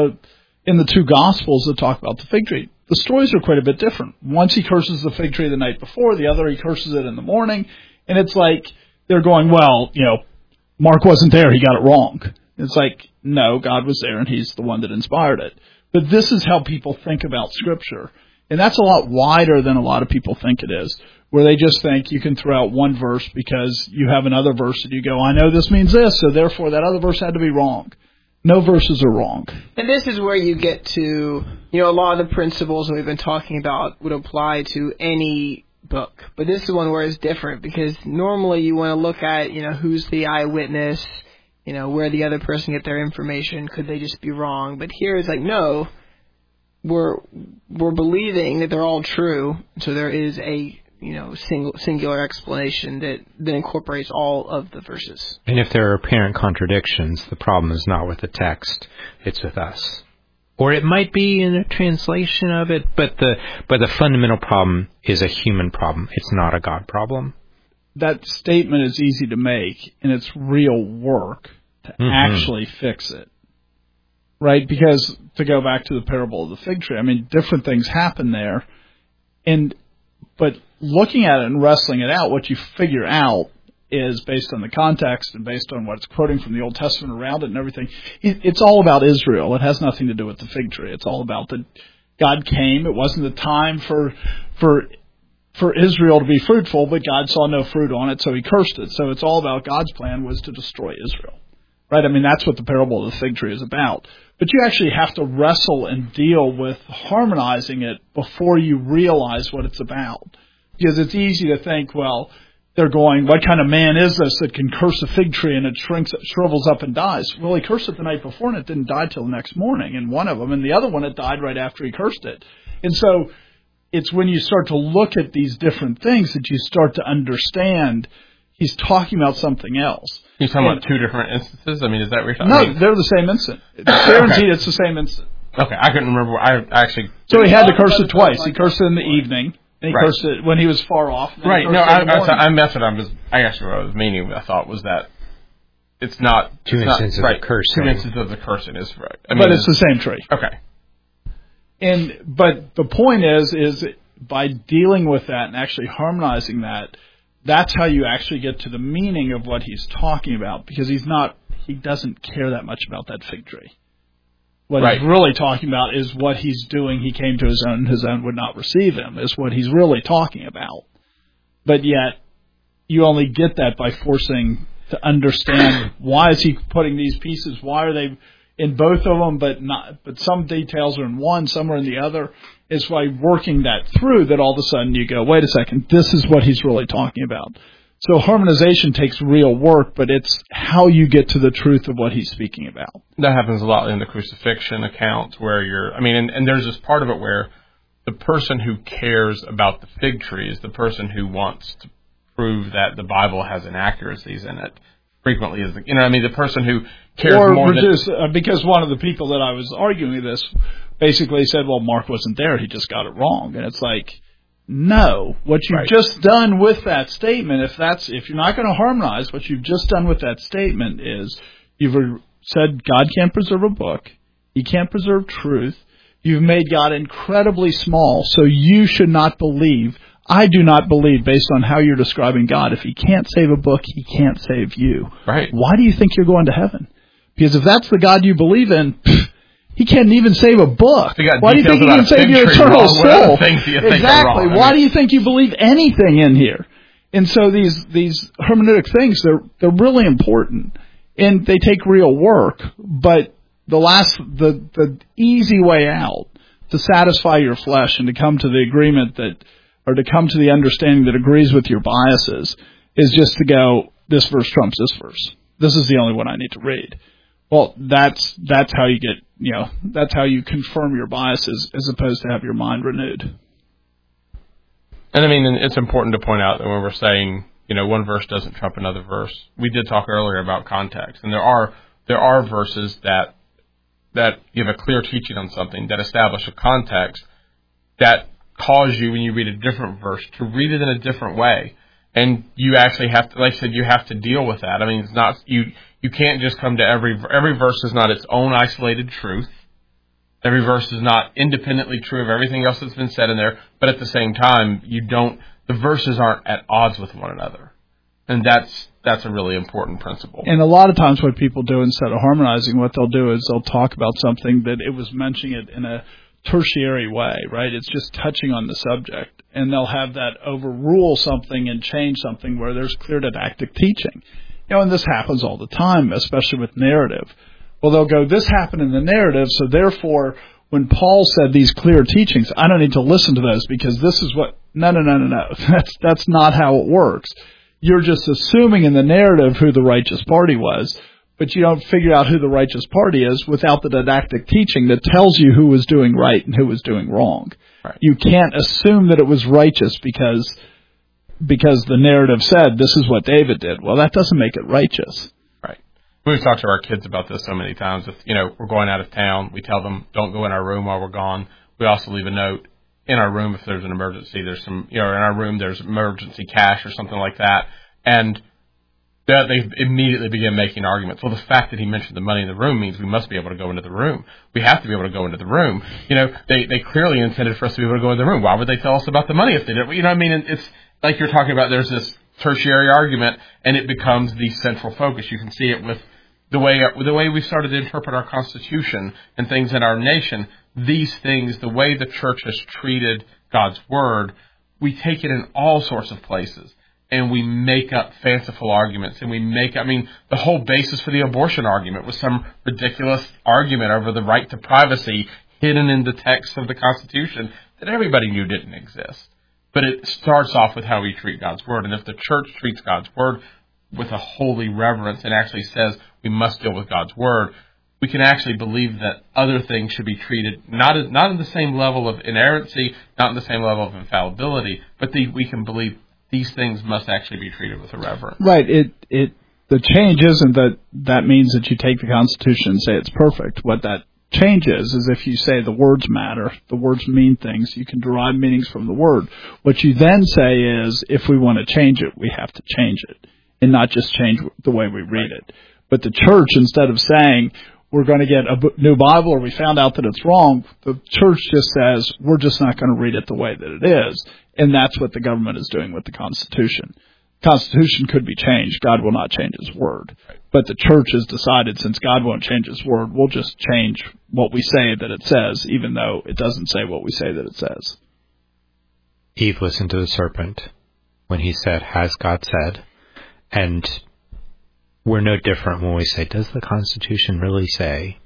in the 2 Gospels that talk about the fig tree, the stories are quite a bit different. Once he curses the fig tree the night before, the other he curses it in the morning, and it's like they're going, well, Mark wasn't there, he got it wrong. It's like, no, God was there, and He's the one that inspired it. But this is how people think about Scripture. And that's a lot wider than a lot of people think it is, where they just think you can throw out one verse because you have another verse and you go, I know this means this, so therefore that other verse had to be wrong. No verses are wrong. And this is where you get to, a lot of the principles that we've been talking about would apply to any book. But this is one where it's different, because normally you want to look at, who's the eyewitness, where the other person get their information, could they just be wrong? But here it's like, no, we're believing that they're all true, so there is a singular explanation that incorporates all of the verses. And if there are apparent contradictions, the problem is not with the text, it's with us. Or it might be in a translation of it, but the fundamental problem is a human problem. It's not a God problem. That statement is easy to make, and it's real work to actually fix it. Right? Because, to go back to the parable of the fig tree, I mean, different things happen there. But looking at it and wrestling it out, what you figure out is, based on the context and based on what's quoting from the Old Testament around it and everything, it's all about Israel. It has nothing to do with the fig tree. It's all about that God came. It wasn't the time for Israel to be fruitful, but God saw no fruit on it, so He cursed it. So it's all about God's plan was to destroy Israel. Right? I mean, that's what the parable of the fig tree is about. But you actually have to wrestle and deal with harmonizing it before you realize what it's about. Because it's easy to think, well, they're going, what kind of man is this that can curse a fig tree and it shrivels up and dies? Well, he cursed it the night before and it didn't die till the next morning, in one of them. And the other one, it died right after he cursed it. And so it's when you start to look at these different things that you start to understand He's talking about something else. He's talking about 2 different instances? I mean, is that what you're talking about? No, they're the same instant. It's guaranteed it's the same instant. Okay, I couldn't remember. I actually... So he had to curse it twice. He cursed it in the evening, and he cursed it when he was far off. Right, no, I messed it up. I actually, what I was meaning, I thought, was that it's not... 2 instances of the cursing. 2 instances of the cursing is right. I mean, but it's the same tree. Okay. But the point is by dealing with that and actually harmonizing that, that's how you actually get to the meaning of what he's talking about, because he doesn't care that much about that fig tree. What he's really talking about is what he's doing. He came to his own, and his own would not receive him, is what he's really talking about. But yet, you only get that by forcing to understand why is he putting these pieces, why are they in both of them, but some details are in one, some are in the other. It's by working that through that all of a sudden you go, wait a second, this is what he's really talking about. So harmonization takes real work, but it's how you get to the truth of what he's speaking about. That happens a lot in the crucifixion accounts where and there's this part of it where the person who cares about the fig tree is the person who wants to prove that the Bible has inaccuracies in it. Frequently is, the person who cares more because one of the people that I was arguing with this basically said, well, Mark wasn't there, he just got it wrong. And it's like, no, what you've just done with that statement, if you're not going to harmonize, what you've just done with that statement is you've said God can't preserve a book, he can't preserve truth, you've made God incredibly small, so you should not believe. I do not believe, based on how you're describing God, if he can't save a book, he can't save you. Right. Why do you think you're going to heaven? Because if that's the God you believe in, he can't even save a book. Why do you think he can save your eternal soul? Exactly. Why do you think you believe anything in here? And so these hermeneutic things, they're really important, and they take real work. But the easy way out to satisfy your flesh and to come to the agreement or to come to the understanding that agrees with your biases is just to go, this verse trumps this verse. This is the only one I need to read. Well, that's how you get, that's how you confirm your biases as opposed to have your mind renewed. And it's important to point out that when we're saying, one verse doesn't trump another verse, we did talk earlier about context. And there are verses that give a clear teaching on something, that establish a context that cause you, when you read a different verse, to read it in a different way. And you actually have to, like I said, you have to deal with that. It's not, you can't just come to every verse is not its own isolated truth. Every verse is not independently true of everything else that's been said in there, but at the same time, the verses aren't at odds with one another. And that's a really important principle. And a lot of times what people do instead of harmonizing, what they'll do is they'll talk about something that it was mentioning it in a tertiary way, right? It's just touching on the subject, and they'll have that overrule something and change something where there's clear didactic teaching. And this happens all the time, especially with narrative. Well, they'll go, this happened in the narrative, so therefore, when Paul said these clear teachings, I don't need to listen to those because this is what... No. That's not how it works. You're just assuming in the narrative who the righteous party was, but you don't figure out who the righteous party is without the didactic teaching that tells you who was doing right and who was doing wrong. Right. You can't assume that it was righteous because the narrative said this is what David did. Well, that doesn't make it righteous. Right. We've talked to our kids about this so many times. If we're going out of town, we tell them don't go in our room while we're gone. We also leave a note in our room if there's an emergency. There's some, in our room there's emergency cash or something like that, and they immediately begin making arguments. Well, the fact that he mentioned the money in the room means we must be able to go into the room. We have to be able to go into the room. They clearly intended for us to be able to go into the room. Why would they tell us about the money if they didn't? And it's like you're talking about. There's this tertiary argument, and it becomes the central focus. You can see it with the way we started to interpret our Constitution and things in our nation. These things, the way the church has treated God's Word, we take it in all sorts of places. And we make up fanciful arguments, and the whole basis for the abortion argument was some ridiculous argument over the right to privacy hidden in the text of the Constitution that everybody knew didn't exist. But it starts off with how we treat God's Word. And if the church treats God's Word with a holy reverence and actually says we must deal with God's Word, we can actually believe that other things should be treated not in the same level of inerrancy, not in the same level of infallibility, but we can believe these things must actually be treated with a reverence. Right. The change isn't that means that you take the Constitution and say it's perfect. What that change is if you say the words matter, the words mean things, you can derive meanings from the word. What you then say is if we want to change it, we have to change it and not just change the way we read it. But the church, instead of saying we're going to get a new Bible or we found out that it's wrong, the church just says we're just not going to read it the way that it is. And that's what the government is doing with the Constitution. The Constitution could be changed. God will not change His Word. But the church has decided since God won't change His Word, we'll just change what we say that it says, even though it doesn't say what we say that it says. Eve listened to the serpent when he said, has God said? And we're no different when we say, does the Constitution really say?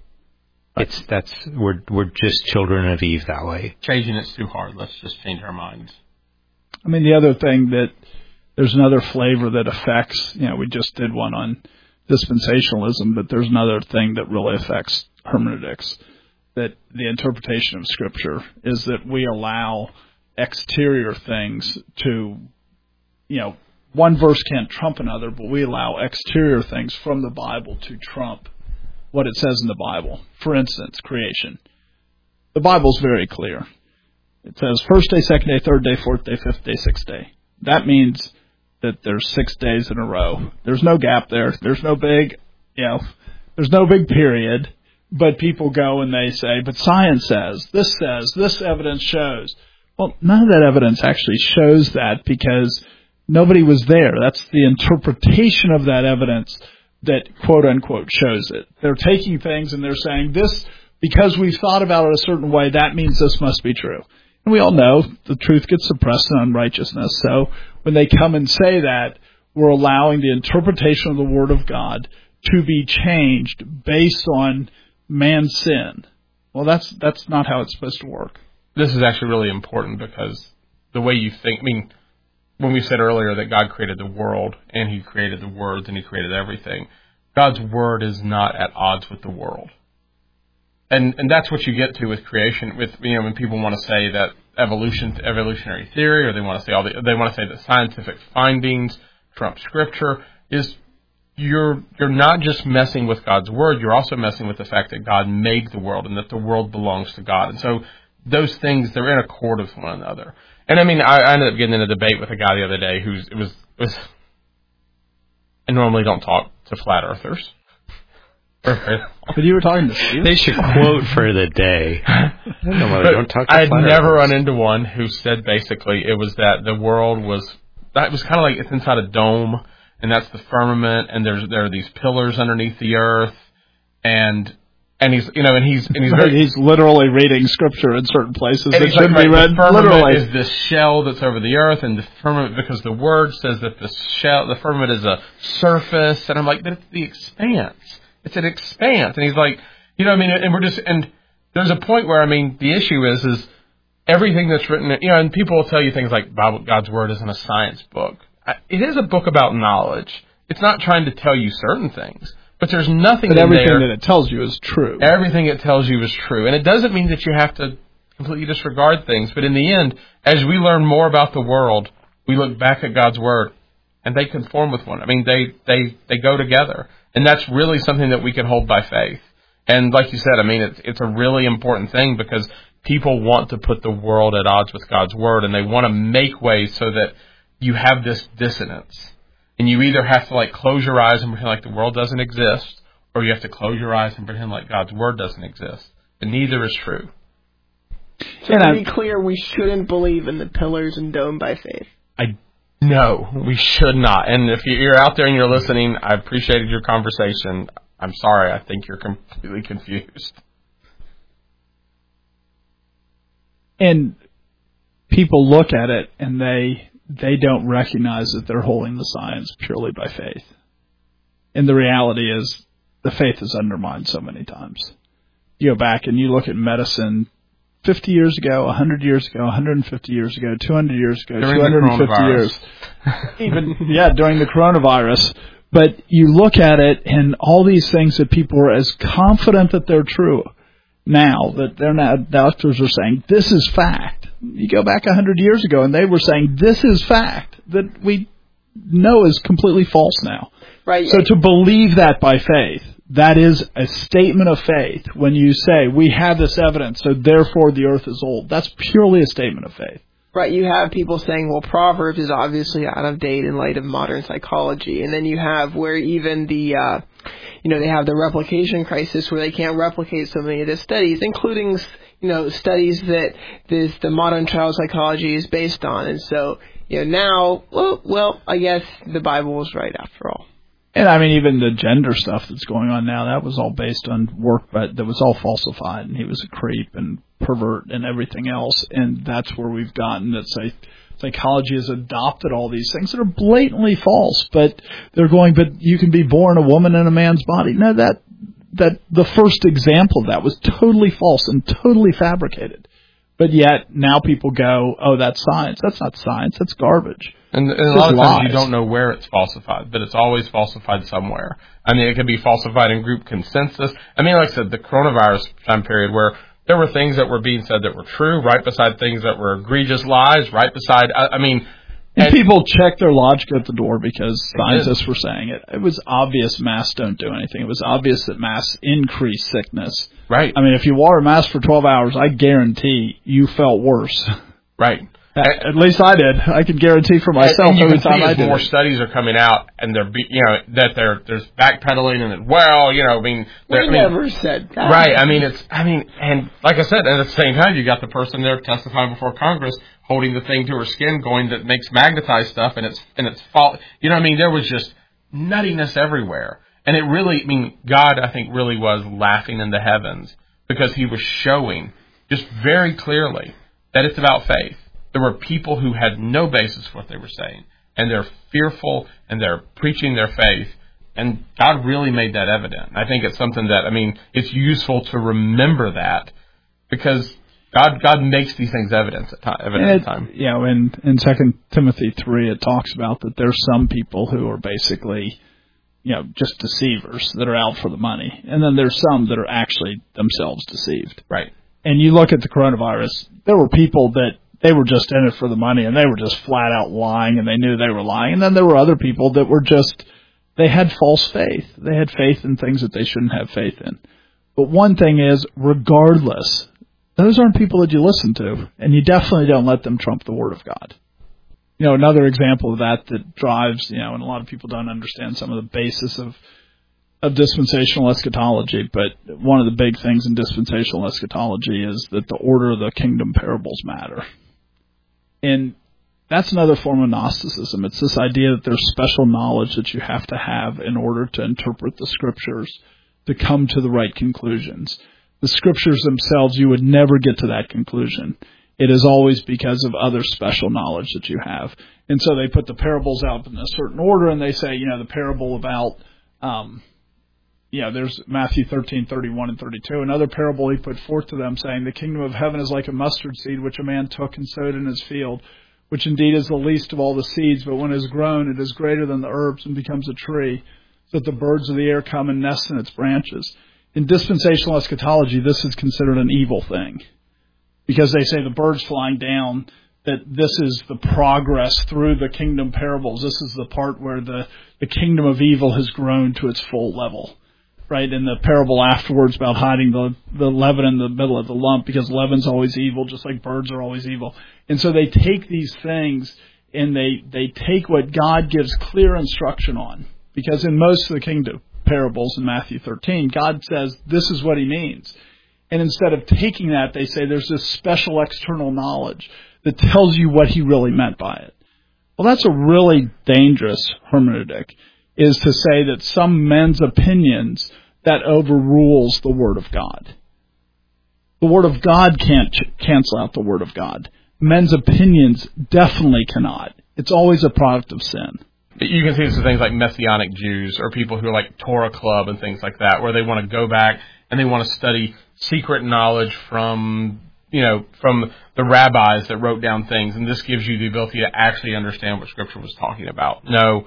We're just children of Eve that way. Changing it's too hard. Let's just change our minds. The other thing There's another flavor that affects, we just did one on dispensationalism, but there's another thing that really affects hermeneutics, that the interpretation of Scripture is that we allow exterior things to, one verse can't trump another, but we allow exterior things from the Bible to trump what it says in the Bible. For instance, creation. The Bible's very clear. It says first day, second day, third day, fourth day, fifth day, sixth day. That means that there's 6 days in a row. There's no gap there. There's no big, there's no big period. But people go and they say, but science says, this evidence shows. Well, none of that evidence actually shows that because nobody was there. That's the interpretation of that evidence that, quote unquote, shows it. They're taking things and they're saying this, because we've thought about it a certain way, that means this must be true. And we all know the truth gets suppressed in unrighteousness. So when they come and say that, we're allowing the interpretation of the Word of God to be changed based on man's sin. Well, that's not how it's supposed to work. This is actually really important because the way you think, when we said earlier that God created the world and He created the words and He created everything, God's Word is not at odds with the world. And that's what you get to with creation. With when people want to say that evolutionary theory, or they want to say that scientific findings trump Scripture, is you're not just messing with God's Word. You're also messing with the fact that God made the world and that the world belongs to God. And so those things, they're in accord with one another. And I ended up getting in a debate with a guy the other day I normally don't talk to flat earthers. But you were talking to Steve. They should quote for the day. Don't talk to I had flat never earthers. run into one who said basically it was that the world was kind of like it's inside a dome, and that's the firmament, and there are these pillars underneath the earth, and he's he's literally reading Scripture in certain places that shouldn't be read. The firmament literally is the shell that's over the earth, and the firmament, because the Word says that the firmament is a surface, and I'm like, but it's the expanse. It's an expanse. And he's like, and there's a point where, the issue is everything that's written, and people will tell you things like God's Word isn't a science book. It is a book about knowledge. It's not trying to tell you certain things, but there's nothing in there. But everything that it tells you is true. Everything it tells you is true. And it doesn't mean that you have to completely disregard things, but in the end, as we learn more about the world, we look back at God's Word, and they conform with one. They go together. And that's really something that we can hold by faith. And like you said, it's a really important thing because people want to put the world at odds with God's Word, and they want to make ways so that you have this dissonance. And you either have to close your eyes and pretend like the world doesn't exist, or you have to close your eyes and pretend like God's Word doesn't exist. And neither is true. So to be clear, we shouldn't believe in the pillars and dome by faith. No, we should not. And if you're out there and you're listening, I appreciated your conversation. I'm sorry, I think you're completely confused. And people look at it and they don't recognize that they're holding the science purely by faith. And the reality is the faith is undermined so many times. You go back and you look at medicine 50 years ago, 100 years ago, 150 years ago, 200 years ago, during 250 years. During the coronavirus. But you look at it and all these things that people are as confident that they're true now, that they're not, doctors are saying, this is fact. You go back 100 years ago and they were saying, this is fact, that we know is completely false now. Right. So to believe that by faith, that is a statement of faith. When you say, we have this evidence, so therefore the earth is old, that's purely a statement of faith. Right, you have people saying, well, Proverbs is obviously out of date in light of modern psychology. And then you have where even the, they have the replication crisis where they can't replicate so many of the studies, including, studies that the modern child psychology is based on. And so, now, I guess the Bible was right after all. And even the gender stuff that's going on now, that was all based on work, but that was all falsified, and he was a creep and pervert and everything else. And that's where we've gotten that psychology has adopted all these things that are blatantly false, but they're going, but you can be born a woman in a man's body. No, that the first example of that was totally false and totally fabricated. But yet now people go, oh, that's science. That's not science. That's garbage. And a lot of times you don't know where it's falsified, but it's always falsified somewhere. I mean, it could be falsified in group consensus. I mean, like I said, the coronavirus time period where there were things that were being said that were true, right beside things that were egregious lies, right beside, and people checked their logic at the door because scientists were saying it. It was obvious masks don't do anything. It was obvious that masks increase sickness. Right. I mean, if you wore a mask for 12 hours, I guarantee you felt worse. Right. At least I did. I can guarantee for myself every time I did. More studies are coming out, and there's backpedaling, and we never said that. Right. And like I said, at the same time, you got the person there testifying before Congress, holding the thing to her skin, going that makes magnetized stuff, and it's fault. There was just nuttiness everywhere, and it really, God, I think, really was laughing in the heavens because He was showing just very clearly that it's about faith. There were people who had no basis for what they were saying, and they're fearful, and they're preaching their faith, and God really made that evident. I think it's something that, it's useful to remember that, because God makes these things evident at time. Yeah, in 2 Timothy 3, it talks about that there's some people who are basically, just deceivers that are out for the money, and then there's some that are actually themselves deceived. Right. And you look at the coronavirus, there were people that they were just in it for the money, and they were just flat out lying, and they knew they were lying. And then there were other people that were they had false faith. They had faith in things that they shouldn't have faith in. But one thing is, regardless, those aren't people that you listen to, and you definitely don't let them trump the Word of God. Another example of that drives, and a lot of people don't understand some of the basis of dispensational eschatology, but one of the big things in dispensational eschatology is that the order of the kingdom parables matter. And that's another form of Gnosticism. It's this idea that there's special knowledge that you have to have in order to interpret the Scriptures to come to the right conclusions. The Scriptures themselves, you would never get to that conclusion. It is always because of other special knowledge that you have. And so they put the parables out in a certain order, and they say, the parable about, there's Matthew 13, 31 and 32. Another parable he put forth to them, saying, the kingdom of heaven is like a mustard seed, which a man took and sowed in his field, which indeed is the least of all the seeds, but when it is grown, it is greater than the herbs and becomes a tree, so that the birds of the air come and nest in its branches. In dispensational eschatology, this is considered an evil thing, because they say the birds flying down, that this is the progress through the kingdom parables. This is the part where the kingdom of evil has grown to its full level. Right, in the parable afterwards about hiding the leaven in the middle of the lump, because leaven's always evil, just like birds are always evil. And so they take these things and they take what God gives clear instruction on. Because in most of the kingdom parables in Matthew 13, God says this is what He means. And instead of taking that, they say there's this special external knowledge that tells you what He really meant by it. Well, that's a really dangerous hermeneutic, is to say that some men's opinions that overrules the Word of God. The Word of God can't cancel out the Word of God. Men's opinions definitely cannot. It's always a product of sin. You can see this with things like Messianic Jews or people who are like Torah Club and things like that, where they want to go back and they want to study secret knowledge from the rabbis that wrote down things, and this gives you the ability to actually understand what Scripture was talking about. No,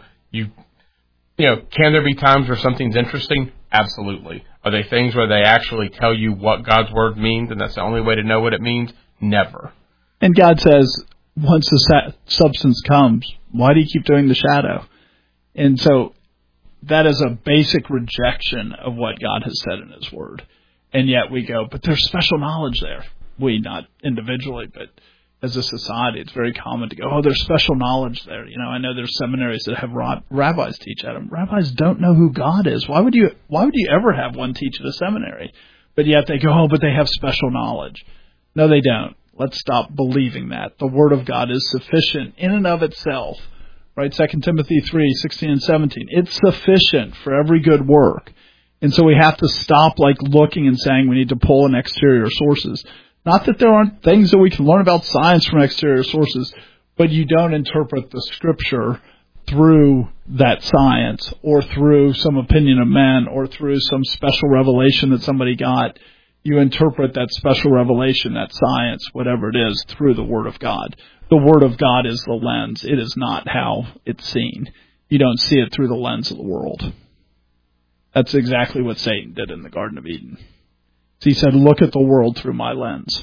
can there be times where something's interesting? Absolutely. Are they things where they actually tell you what God's Word means, and that's the only way to know what it means? Never. And God says, once the substance comes, why do you keep doing the shadow? And so that is a basic rejection of what God has said in His Word. And yet we go, but there's special knowledge there. We, not individually, but as a society, it's very common to go, oh, there's special knowledge there. I know there's seminaries that have rabbis teach at them. Rabbis don't know who God is. Why would you ever have one teach at a seminary? But yet they go, oh, but they have special knowledge. No, they don't. Let's stop believing that. The Word of God is sufficient in and of itself. Right? 2 Timothy 3, 16 and 17. It's sufficient for every good work. And so we have to stop looking and saying we need to pull in exterior sources. Not that there aren't things that we can learn about science from exterior sources, but you don't interpret the Scripture through that science or through some opinion of men or through some special revelation that somebody got. You interpret that special revelation, that science, whatever it is, through the Word of God. The Word of God is the lens. It is not how it's seen. You don't see it through the lens of the world. That's exactly what Satan did in the Garden of Eden. So he said, look at the world through my lens.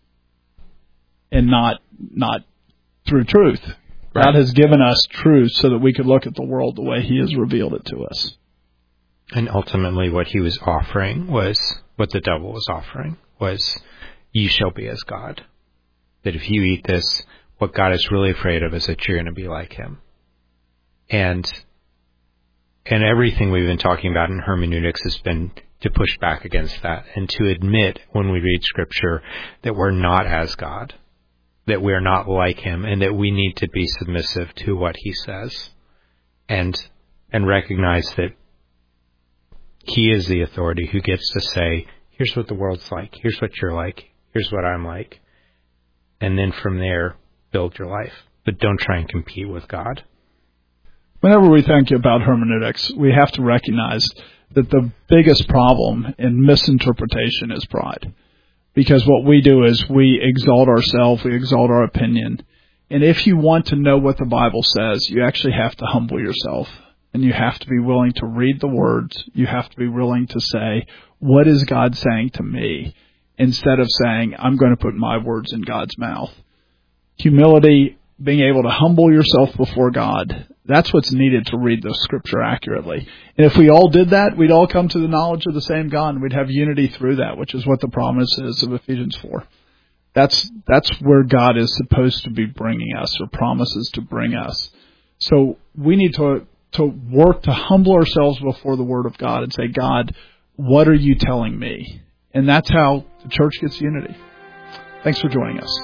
And not through truth. Right. God has given us truth so that we could look at the world the way he has revealed it to us. And ultimately what he was offering was, what the devil was offering was, you shall be as God. That if you eat this, what God is really afraid of is that you're going to be like him. And everything we've been talking about in hermeneutics has been to push back against that and to admit when we read Scripture that we're not as God, that we're not like him, and that we need to be submissive to what he says and recognize that he is the authority who gets to say, here's what the world's like, here's what you're like, here's what I'm like. And then from there, build your life. But don't try and compete with God. Whenever we think about hermeneutics, we have to recognize that the biggest problem in misinterpretation is pride. Because what we do is we exalt ourselves, we exalt our opinion. And if you want to know what the Bible says, you actually have to humble yourself. And you have to be willing to read the words. You have to be willing to say, what is God saying to me? Instead of saying, I'm going to put my words in God's mouth. Humility, being able to humble yourself before God, that's what's needed to read the Scripture accurately. And if we all did that, we'd all come to the knowledge of the same God, and we'd have unity through that, which is what the promise is of Ephesians 4. That's where God is supposed to be bringing us, or promises to bring us. So we need to work to humble ourselves before the Word of God and say, God, what are you telling me? And that's how the church gets unity. Thanks for joining us.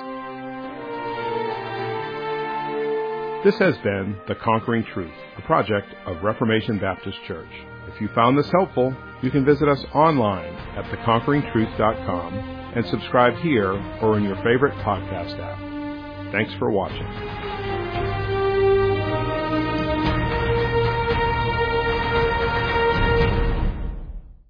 This has been The Conquering Truth, a project of Reformation Baptist Church. If you found this helpful, you can visit us online at theconqueringtruth.com and subscribe here or in your favorite podcast app. Thanks for watching.